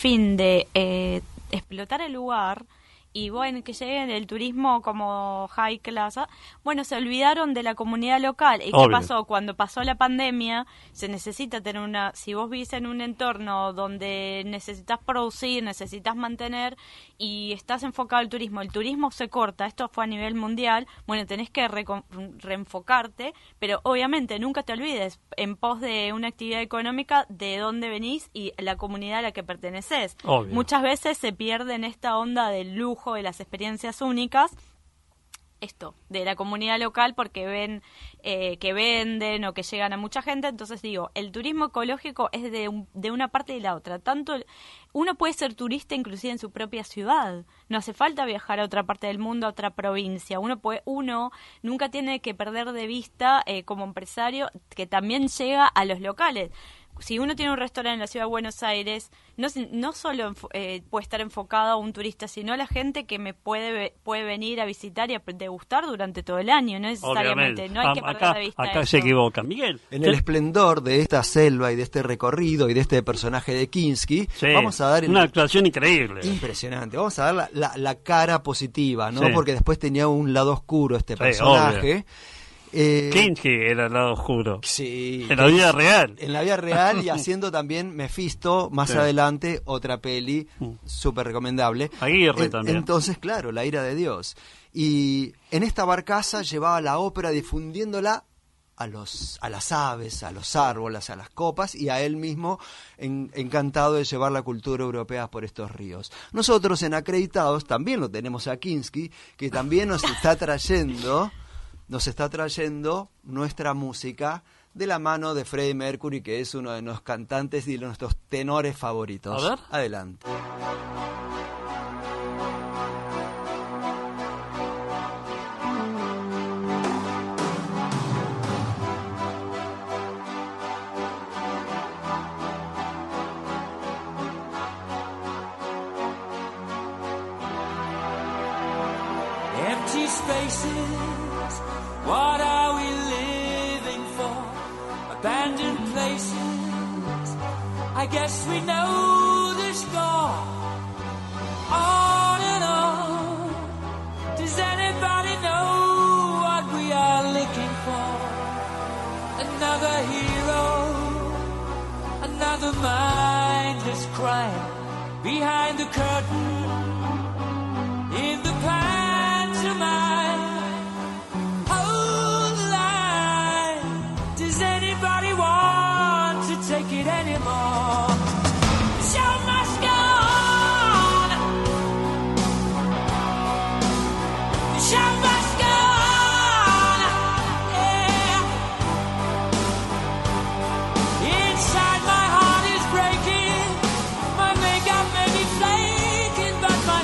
Speaker 10: de explotar el lugar, y bueno, que lleguen el turismo como high class, bueno, se olvidaron de la comunidad local. ¿Y qué pasó? Cuando pasó la pandemia, se necesita tener si vos vivís en un entorno donde necesitas producir, necesitas mantener, y estás enfocado al turismo, el turismo se corta, esto fue a nivel mundial, bueno, tenés que reenfocarte, pero obviamente nunca te olvides, en pos de una actividad económica, de dónde venís y la comunidad a la que perteneces. Obvio. Muchas veces se pierde en esta onda del lujo, de las experiencias únicas, esto, de la comunidad local, porque ven que venden o que llegan a mucha gente. Entonces digo, el turismo ecológico es de una parte y la otra. Tanto uno puede ser turista inclusive en su propia ciudad, no hace falta viajar a otra parte del mundo, a otra provincia. Uno nunca tiene que perder de vista como empresario que también llega a los locales. Si uno tiene un restaurante en la ciudad de Buenos Aires, no solo puede estar enfocado a un turista, sino a la gente que me puede venir a visitar y a degustar durante todo el año, no necesariamente.
Speaker 3: Obviamente.
Speaker 10: No hay que perder de vista
Speaker 3: acá
Speaker 10: eso.
Speaker 3: Se equivoca. Miguel.
Speaker 11: En el esplendor de esta selva y de este recorrido y de este personaje de Kinski,
Speaker 3: sí,
Speaker 11: vamos a dar
Speaker 3: una actuación increíble.
Speaker 11: Impresionante. Vamos a dar la cara positiva, ¿no?
Speaker 3: Sí.
Speaker 11: Porque después tenía un lado oscuro este personaje.
Speaker 3: Obvio. Kinski era el lado oscuro.
Speaker 11: Sí.
Speaker 3: En la vida real.
Speaker 11: En la vida real, y haciendo también Mephisto, más adelante, otra peli súper recomendable.
Speaker 3: Aguirre también.
Speaker 11: Entonces, claro, La ira de Dios. Y en esta barcaza llevaba la ópera difundiéndola a las aves, a los árboles, a las copas, y a él mismo encantado de llevar la cultura europea por estos ríos. Nosotros en Acreditados también lo tenemos a Kinski, que también nos está trayendo nuestra música de la mano de Freddie Mercury, que es uno de nuestros cantantes y de nuestros tenores favoritos.
Speaker 3: A ver.
Speaker 11: Adelante.
Speaker 12: Empty spaces, what are we living for? Abandoned places, I guess we know the score. On and on, does anybody know what we are looking for? Another hero, another mindless crime behind the curtain, in the pantomime. Hold the line, does anybody want to take it anymore? The show must go on. The show must go on. Yeah. Inside my heart is breaking, my makeup may be flaking, but my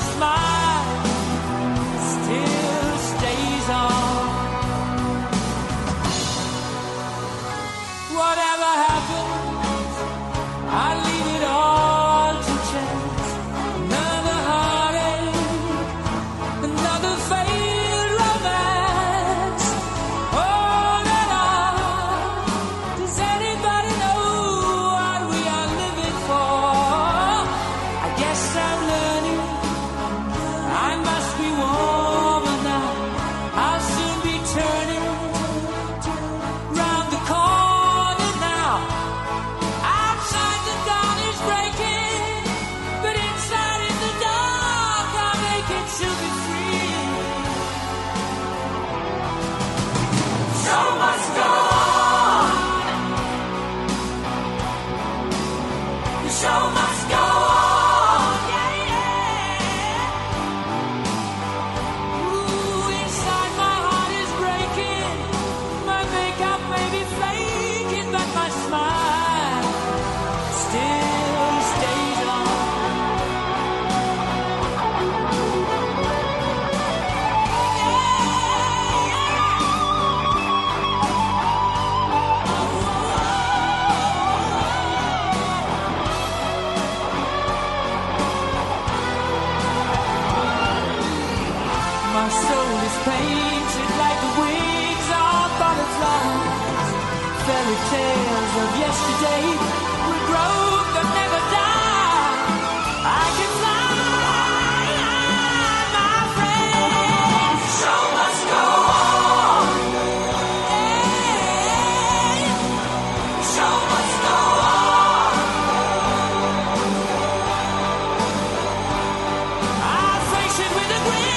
Speaker 12: show must go on. Yeah, yeah. Ooh, inside my heart is breaking. My makeup may be flaking, but my smile still stays on. My soul is painted like the wings of butterflies. Fairy tales of yesterday will grow but never die. I can fly, my friend. The show must go on. Yeah. The show must go on. I face it with a grin.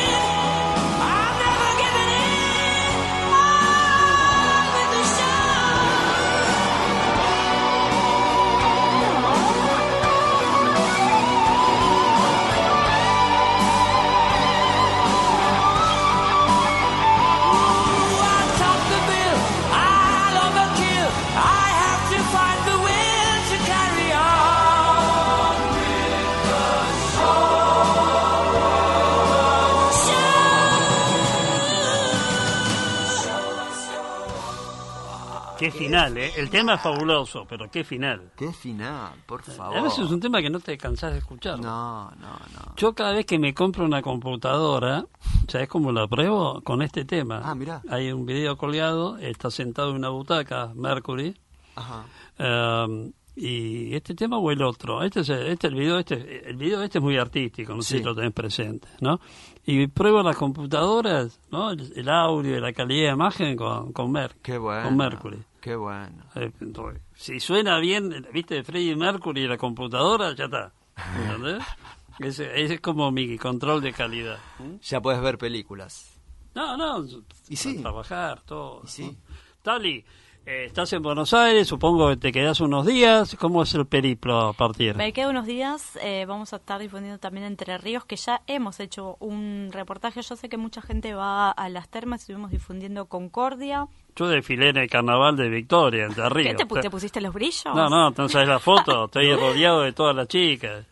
Speaker 3: Qué final, ¿eh? El tema es fabuloso, pero qué final.
Speaker 11: Qué final, por favor.
Speaker 3: A veces es un tema que no te cansás de escuchar.
Speaker 11: No.
Speaker 3: Yo cada vez que me compro una computadora, ¿sabes cómo la pruebo? Con este tema.
Speaker 11: Ah, mirá.
Speaker 3: Hay un video colgado, está sentado en una butaca, Mercury.
Speaker 11: Ajá.
Speaker 3: Y este tema o el otro. El video es muy artístico, no sé si lo tenés presente, ¿no? Y pruebo las computadoras, ¿no? El audio y la calidad de imagen con Mercury.
Speaker 11: Qué bueno.
Speaker 3: Si suena bien, viste, Freddie Mercury y la computadora, ya está. ¿Entendés? Ese es como mi control de calidad.
Speaker 11: Ya puedes ver películas.
Speaker 3: No.
Speaker 11: Y sí.
Speaker 3: Trabajar, todo.
Speaker 11: Y sí.
Speaker 3: ¿No? Tali, estás en Buenos Aires, supongo que te quedás unos días. ¿Cómo es el periplo a partir?
Speaker 10: Me quedo unos días. Vamos a estar difundiendo también Entre Ríos, que ya hemos hecho un reportaje. Yo sé que mucha gente va a las termas, estuvimos difundiendo Concordia.
Speaker 3: Yo desfilé en el carnaval de Victoria, Entre Ríos.
Speaker 10: ¿Qué te pusiste los brillos?
Speaker 3: No, no sabes la foto. Estoy rodeado de todas las chicas.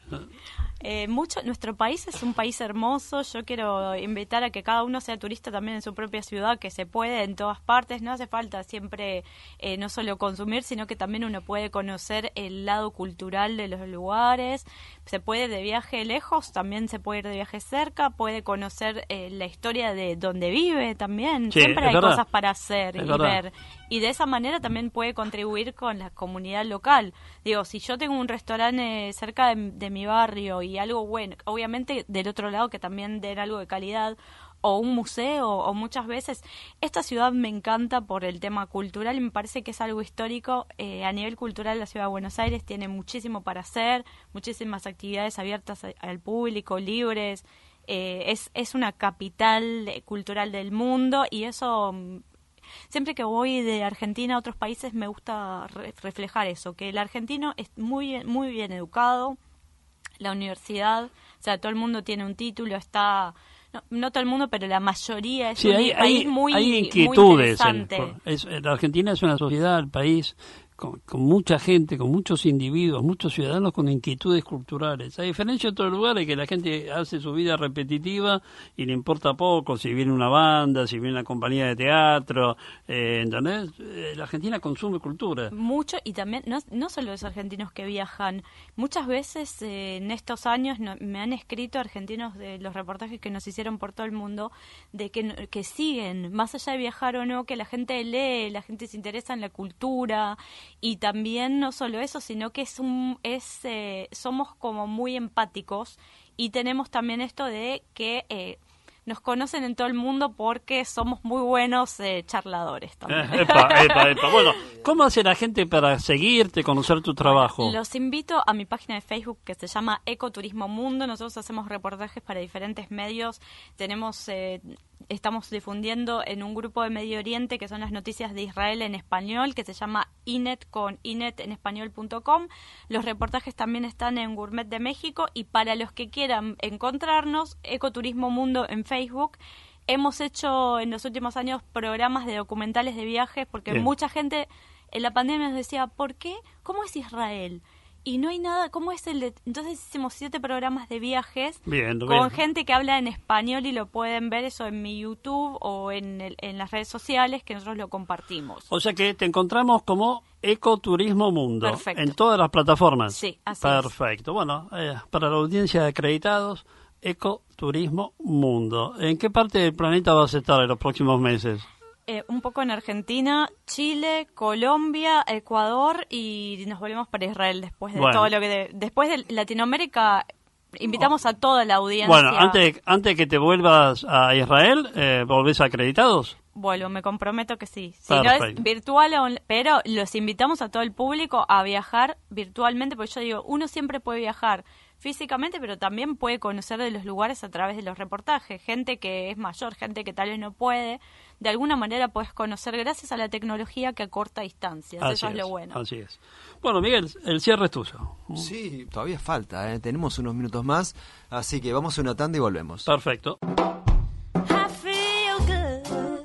Speaker 10: Nuestro país es un país hermoso. Yo quiero invitar a que cada uno sea turista también en su propia ciudad, que se puede en todas partes. No hace falta siempre no solo consumir, sino que también uno puede conocer el lado cultural de los lugares. Se puede ir de viaje lejos, también se puede ir de viaje cerca, puede conocer la historia de donde vive también.
Speaker 3: Sí,
Speaker 10: siempre hay
Speaker 3: verdad.
Speaker 10: cosas para hacer
Speaker 3: Es
Speaker 10: y
Speaker 3: verdad.
Speaker 10: ver. Y de esa manera también puede contribuir con la comunidad local. Digo, si yo tengo un restaurante cerca de mi barrio y algo bueno, obviamente del otro lado que también den algo de calidad, o un museo, o muchas veces, esta ciudad me encanta por el tema cultural y me parece que es algo histórico. A nivel cultural la ciudad de Buenos Aires tiene muchísimo para hacer, muchísimas actividades abiertas al público, libres. Es una capital cultural del mundo y eso... Siempre que voy de Argentina a otros países me gusta reflejar eso, que el argentino es muy bien educado, la universidad, o sea, todo el mundo tiene un título, está... No todo el mundo, pero la mayoría es un país muy
Speaker 3: inquietudes.
Speaker 10: Muy interesante.
Speaker 3: La Argentina es una sociedad, el país con mucha gente, con muchos individuos, muchos ciudadanos con inquietudes culturales. A diferencia de otros lugares que la gente hace su vida repetitiva y le importa poco si viene una banda, si viene una compañía de teatro, ¿entendés? La Argentina consume cultura.
Speaker 10: Mucho, y también, no solo los argentinos que viajan, muchas veces en estos años me han escrito argentinos de los reportajes que nos hicieron por todo el mundo, de que siguen, más allá de viajar o no, que la gente lee, la gente se interesa en la cultura. Y también no solo eso, sino que somos como muy empáticos y tenemos también esto de que nos conocen en todo el mundo porque somos muy buenos charladores también.
Speaker 3: Epa. Bueno, ¿cómo hace la gente para seguirte, conocer tu trabajo?
Speaker 10: Los invito a mi página de Facebook que se llama Ecoturismo Mundo. Nosotros hacemos reportajes para diferentes medios. Estamos difundiendo en un grupo de Medio Oriente que son las noticias de Israel en español, que se llama Inet con Inet en español.com. Los reportajes también están en Gourmet de México, y para los que quieran encontrarnos, Ecoturismo Mundo en Facebook. Hemos hecho en los últimos años programas de documentales de viajes, porque
Speaker 3: Bien.
Speaker 10: mucha gente en la pandemia nos decía, ¿por qué? ¿Cómo es Israel? Y no hay nada, ¿cómo es el de...? Entonces hicimos 7 programas de viajes
Speaker 3: Bien,
Speaker 10: con
Speaker 3: bien.
Speaker 10: gente que habla en español, y lo pueden ver eso en mi YouTube o en las redes sociales, que nosotros lo compartimos.
Speaker 3: O sea que te encontramos como Ecoturismo Mundo.
Speaker 10: Perfecto.
Speaker 3: En todas las plataformas.
Speaker 10: Sí, así
Speaker 3: Perfecto. Bueno, para la audiencia de acreditados, Ecoturismo Mundo. ¿En qué parte del planeta vas a estar en los próximos meses?
Speaker 10: Un poco en Argentina, Chile, Colombia, Ecuador, y nos volvemos para Israel después de
Speaker 3: Bueno.
Speaker 10: todo lo que... después de Latinoamérica, invitamos a toda la audiencia.
Speaker 3: Bueno, antes que te vuelvas a Israel, ¿volvés a acreditados?
Speaker 10: Vuelvo, me comprometo que sí. Si no
Speaker 3: Perfecto.
Speaker 10: es virtual, pero los invitamos a todo el público a viajar virtualmente, porque yo digo, uno siempre puede viajar físicamente, pero también puede conocer de los lugares a través de los reportajes. Gente que es mayor, gente que tal vez no puede, de alguna manera puedes conocer gracias a la tecnología que acorta distancias. Eso es lo bueno.
Speaker 3: Así es. Bueno, Miguel, el cierre es tuyo.
Speaker 11: Sí, todavía falta, tenemos unos minutos más, así que vamos a una tanda y volvemos.
Speaker 3: Perfecto.
Speaker 9: I feel good.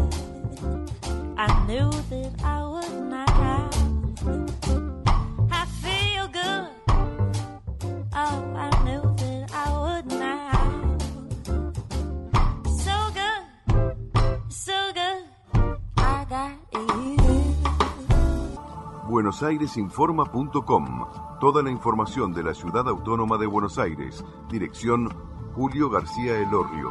Speaker 9: I knew that I would not have. I feel good. Oh, I knew that I would not have. So good. I got you.
Speaker 1: buenosaires.informa.com. Toda la información de la Ciudad Autónoma de Buenos Aires. Dirección Julio García Elorrio.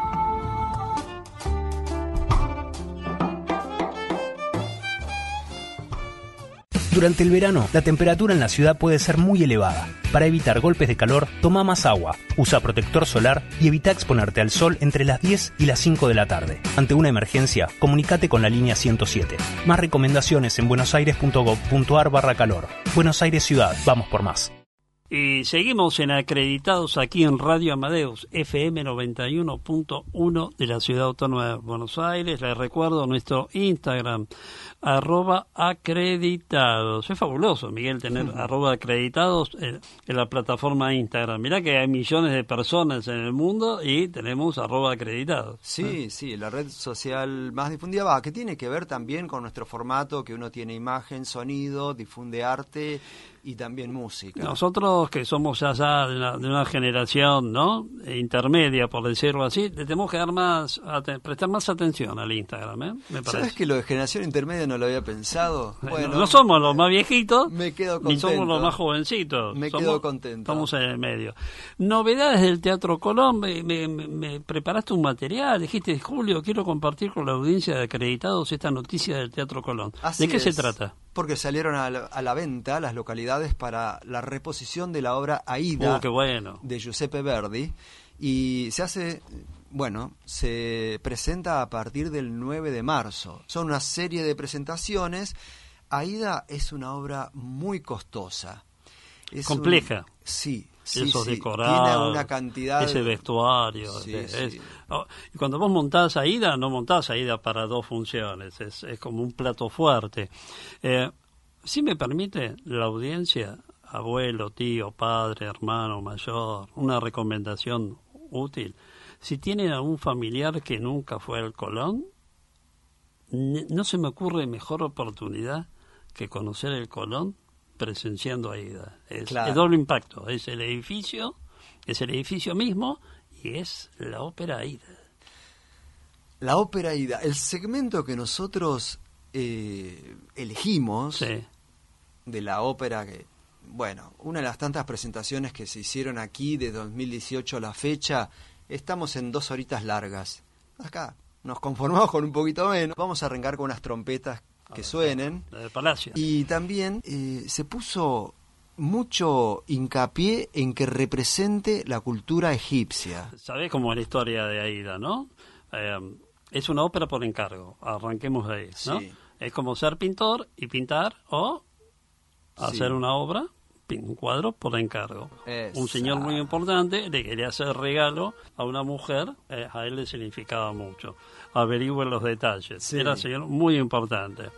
Speaker 2: Durante el verano, la temperatura en la ciudad puede ser muy elevada. Para evitar golpes de calor, toma más agua, usa protector solar y evita exponerte al sol entre las 10 y las 5 de la tarde. Ante una emergencia, comunícate con la línea 107. Más recomendaciones en buenosaires.gov.ar/calor. Buenos Aires Ciudad, vamos por más.
Speaker 3: Y seguimos en Acreditados aquí en Radio Amadeus, FM 91.1 de la Ciudad Autónoma de Buenos Aires. Les recuerdo nuestro Instagram, @acreditados. Es fabuloso, Miguel, tener @acreditados en la plataforma Instagram. Mirá que hay millones de personas en el mundo y tenemos @acreditados.
Speaker 11: Sí, sí, la red social más difundida, que tiene que ver también con nuestro formato, que uno tiene imagen, sonido, difunde arte y también música.
Speaker 3: Nosotros que somos ya de una generación, ¿no?, intermedia, por decirlo así, le tenemos que dar prestar más atención al Instagram, me parece.
Speaker 11: ¿Sabes que lo de generación intermedia no lo había pensado? Bueno,
Speaker 3: no somos los más viejitos,
Speaker 11: me quedo
Speaker 3: ni
Speaker 11: contento.
Speaker 3: somos los más jovencitos.
Speaker 11: Me quedo contento.
Speaker 3: Estamos en el medio. Novedades del Teatro Colón, me preparaste un material, dijiste, Julio, quiero compartir con la audiencia de Acreditados esta noticia del Teatro Colón.
Speaker 11: Así
Speaker 3: ¿De qué se
Speaker 11: es,
Speaker 3: trata?
Speaker 11: Porque salieron a la venta las localidades para la reposición de la obra Aída
Speaker 3: Qué bueno.
Speaker 11: de Giuseppe Verdi, y se presenta a partir del 9 de marzo. Son una serie de presentaciones. Aída es una obra muy costosa. Es
Speaker 3: compleja.
Speaker 11: Sí.
Speaker 3: Esos
Speaker 11: sí.
Speaker 3: decorados,
Speaker 11: Tiene una cantidad...
Speaker 3: ese vestuario.
Speaker 11: Sí, sí.
Speaker 3: Y cuando vos montás Aída, no montás Aída para 2 funciones, es como un plato fuerte. Si me permite, la audiencia, abuelo, tío, padre, hermano, mayor, una recomendación útil. Si tienen algún familiar que nunca fue al Colón, no se me ocurre mejor oportunidad que conocer el Colón presenciando Aída. Es doble impacto. Es el edificio mismo y es la ópera Aída.
Speaker 11: La ópera Aída, el segmento que nosotros elegimos de la ópera, una de las tantas presentaciones que se hicieron aquí de 2018 a la fecha, estamos en 2 horitas largas. Acá nos conformamos con un poquito menos. Vamos a arrancar con unas trompetas que suenen.
Speaker 3: De Palacio.
Speaker 11: Y también se puso mucho hincapié en que represente la cultura egipcia.
Speaker 3: ¿Sabés cómo es la historia de Aída, no? Es una ópera por encargo, arranquemos de ahí, ¿no?
Speaker 11: Sí.
Speaker 3: Es como ser pintor y pintar o hacer una obra, un cuadro por encargo.
Speaker 11: Exacto.
Speaker 3: Un señor muy importante le quería hacer regalo a una mujer, a él le significaba mucho. Averigüen los detalles.
Speaker 11: Sí.
Speaker 3: Era un señor muy importante.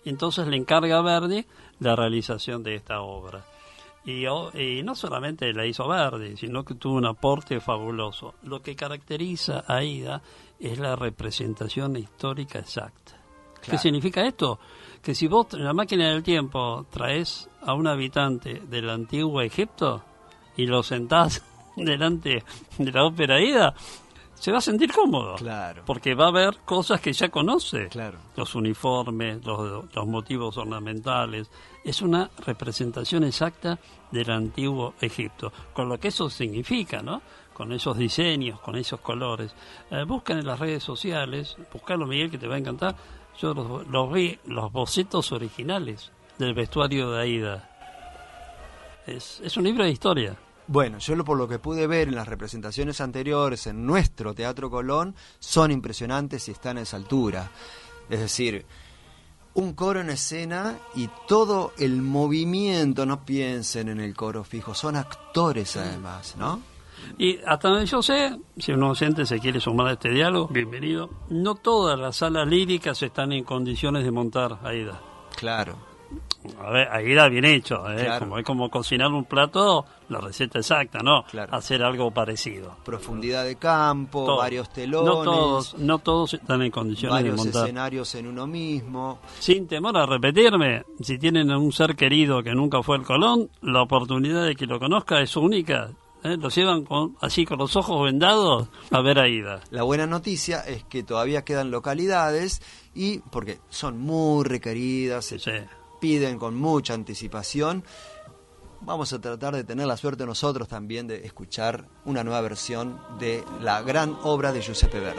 Speaker 3: entonces le encarga a Verdi la realización de esta obra. Y no solamente la hizo Verdi, sino que tuvo un aporte fabuloso. Lo que caracteriza a Aida es la representación histórica exacta. ¿Qué
Speaker 11: Claro.
Speaker 3: significa esto? Que si vos en la máquina del tiempo traes a un habitante del antiguo Egipto y lo sentás delante de la ópera Aida, se va a sentir cómodo.
Speaker 11: Claro.
Speaker 3: Porque va a ver cosas que ya conoce.
Speaker 11: Claro.
Speaker 3: Los uniformes, los motivos ornamentales. Es una representación exacta del antiguo Egipto. Con lo que eso significa, ¿no? Con esos diseños, con esos colores. Buscan en las redes sociales, buscalo, Miguel, que te va a encantar. Yo los vi, los bocetos originales del vestuario de Aida. Es un libro de historia.
Speaker 11: Bueno, yo por lo que pude ver en las representaciones anteriores en nuestro Teatro Colón, son impresionantes y están a esa altura. Es decir, un coro en escena y todo el movimiento, no piensen en el coro fijo, son actores además, ¿no?
Speaker 3: Y hasta donde yo sé, si un oyente se quiere sumar a este diálogo, bienvenido. No todas las salas líricas están en condiciones de montar Aida.
Speaker 11: Claro.
Speaker 3: A ver, Aida bien hecho,
Speaker 11: Claro.
Speaker 3: Como es como cocinar un plato, la receta exacta, ¿no?
Speaker 11: Claro.
Speaker 3: Hacer algo parecido.
Speaker 11: Profundidad de campo,
Speaker 3: Todo.
Speaker 11: varios telones,
Speaker 3: No todos están en condiciones de
Speaker 11: varios
Speaker 3: montar.
Speaker 11: escenarios en uno mismo.
Speaker 3: Sin temor a repetirme, si tienen a un ser querido que nunca fue al Colón, la oportunidad de que lo conozca es única. Los llevan así con los ojos vendados a ver Aida.
Speaker 11: La buena noticia es que todavía quedan localidades y, porque son muy requeridas, se piden con mucha anticipación, vamos a tratar de tener la suerte nosotros también de escuchar una nueva versión de la gran obra de Giuseppe Verdi.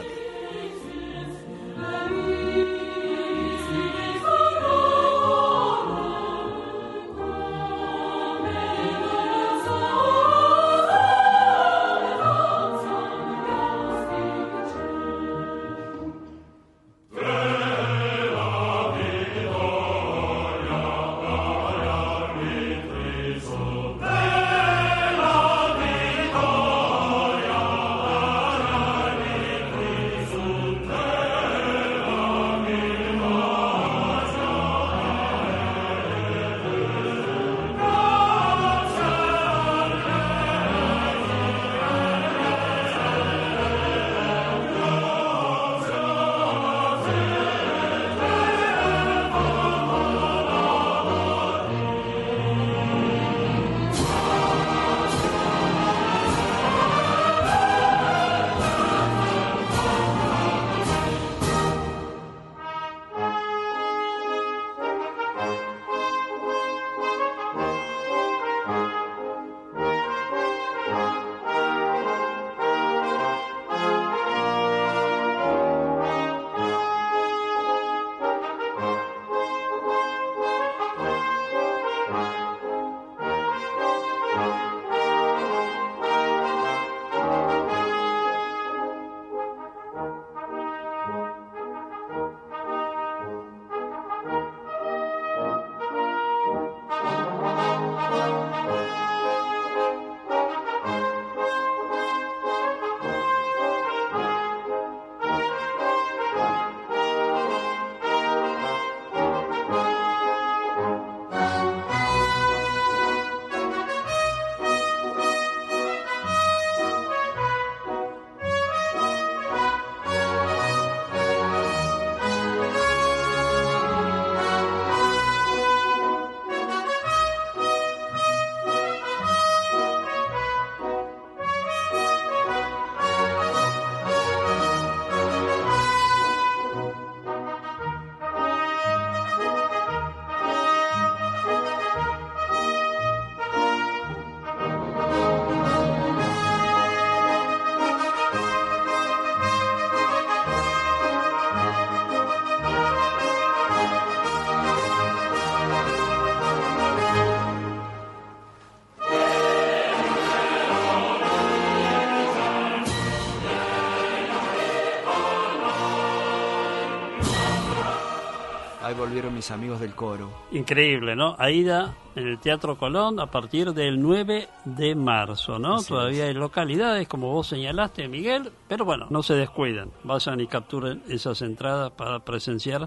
Speaker 11: Ahí volvieron mis amigos del coro.
Speaker 3: Increíble, ¿no? Aida en el Teatro Colón a partir del 9 de marzo, ¿no?
Speaker 11: Así
Speaker 3: Todavía
Speaker 11: es.
Speaker 3: hay localidades, como vos señalaste, Miguel, pero bueno, no se descuiden. Vayan y capturen esas entradas para presenciar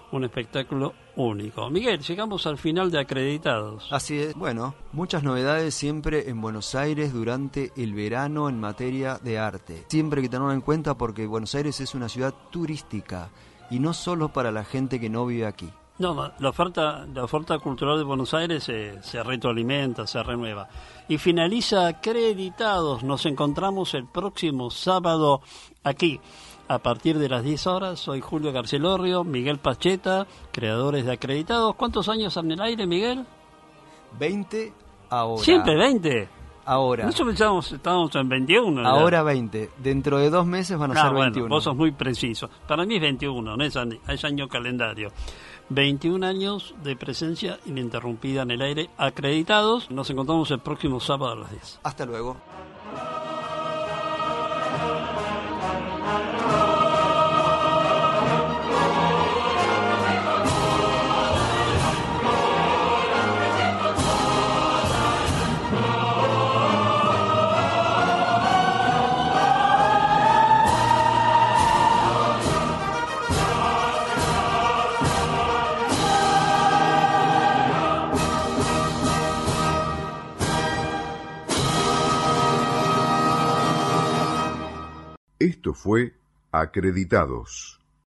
Speaker 3: un espectáculo único. Miguel, llegamos al final de Acreditados.
Speaker 11: Así es. Bueno, muchas novedades siempre en Buenos Aires durante el verano en materia de arte. Siempre hay que tenerlo en cuenta porque Buenos Aires es una ciudad turística y no solo para la gente que no vive aquí.
Speaker 3: No, la oferta cultural de Buenos Aires se retroalimenta, se renueva. Y finaliza Acreditados. Nos encontramos el próximo sábado aquí, a partir de las 10 horas. Soy Julio Garcelorrio, Miguel Pacheta, creadores de Acreditados. ¿Cuántos años en el aire, Miguel?
Speaker 11: 20 ahora.
Speaker 3: ¿Siempre 20?
Speaker 11: Ahora.
Speaker 3: Nosotros estábamos en 21. ¿no?
Speaker 11: Ahora 20. Dentro de 2 meses van a ser 21.
Speaker 3: Bueno, vos sos muy preciso. Para mí es 21, no es año calendario. 21 años de presencia ininterrumpida en el aire, Acreditados. Nos encontramos el próximo sábado a las 10.
Speaker 11: Hasta luego.
Speaker 1: Esto fue Acreditados.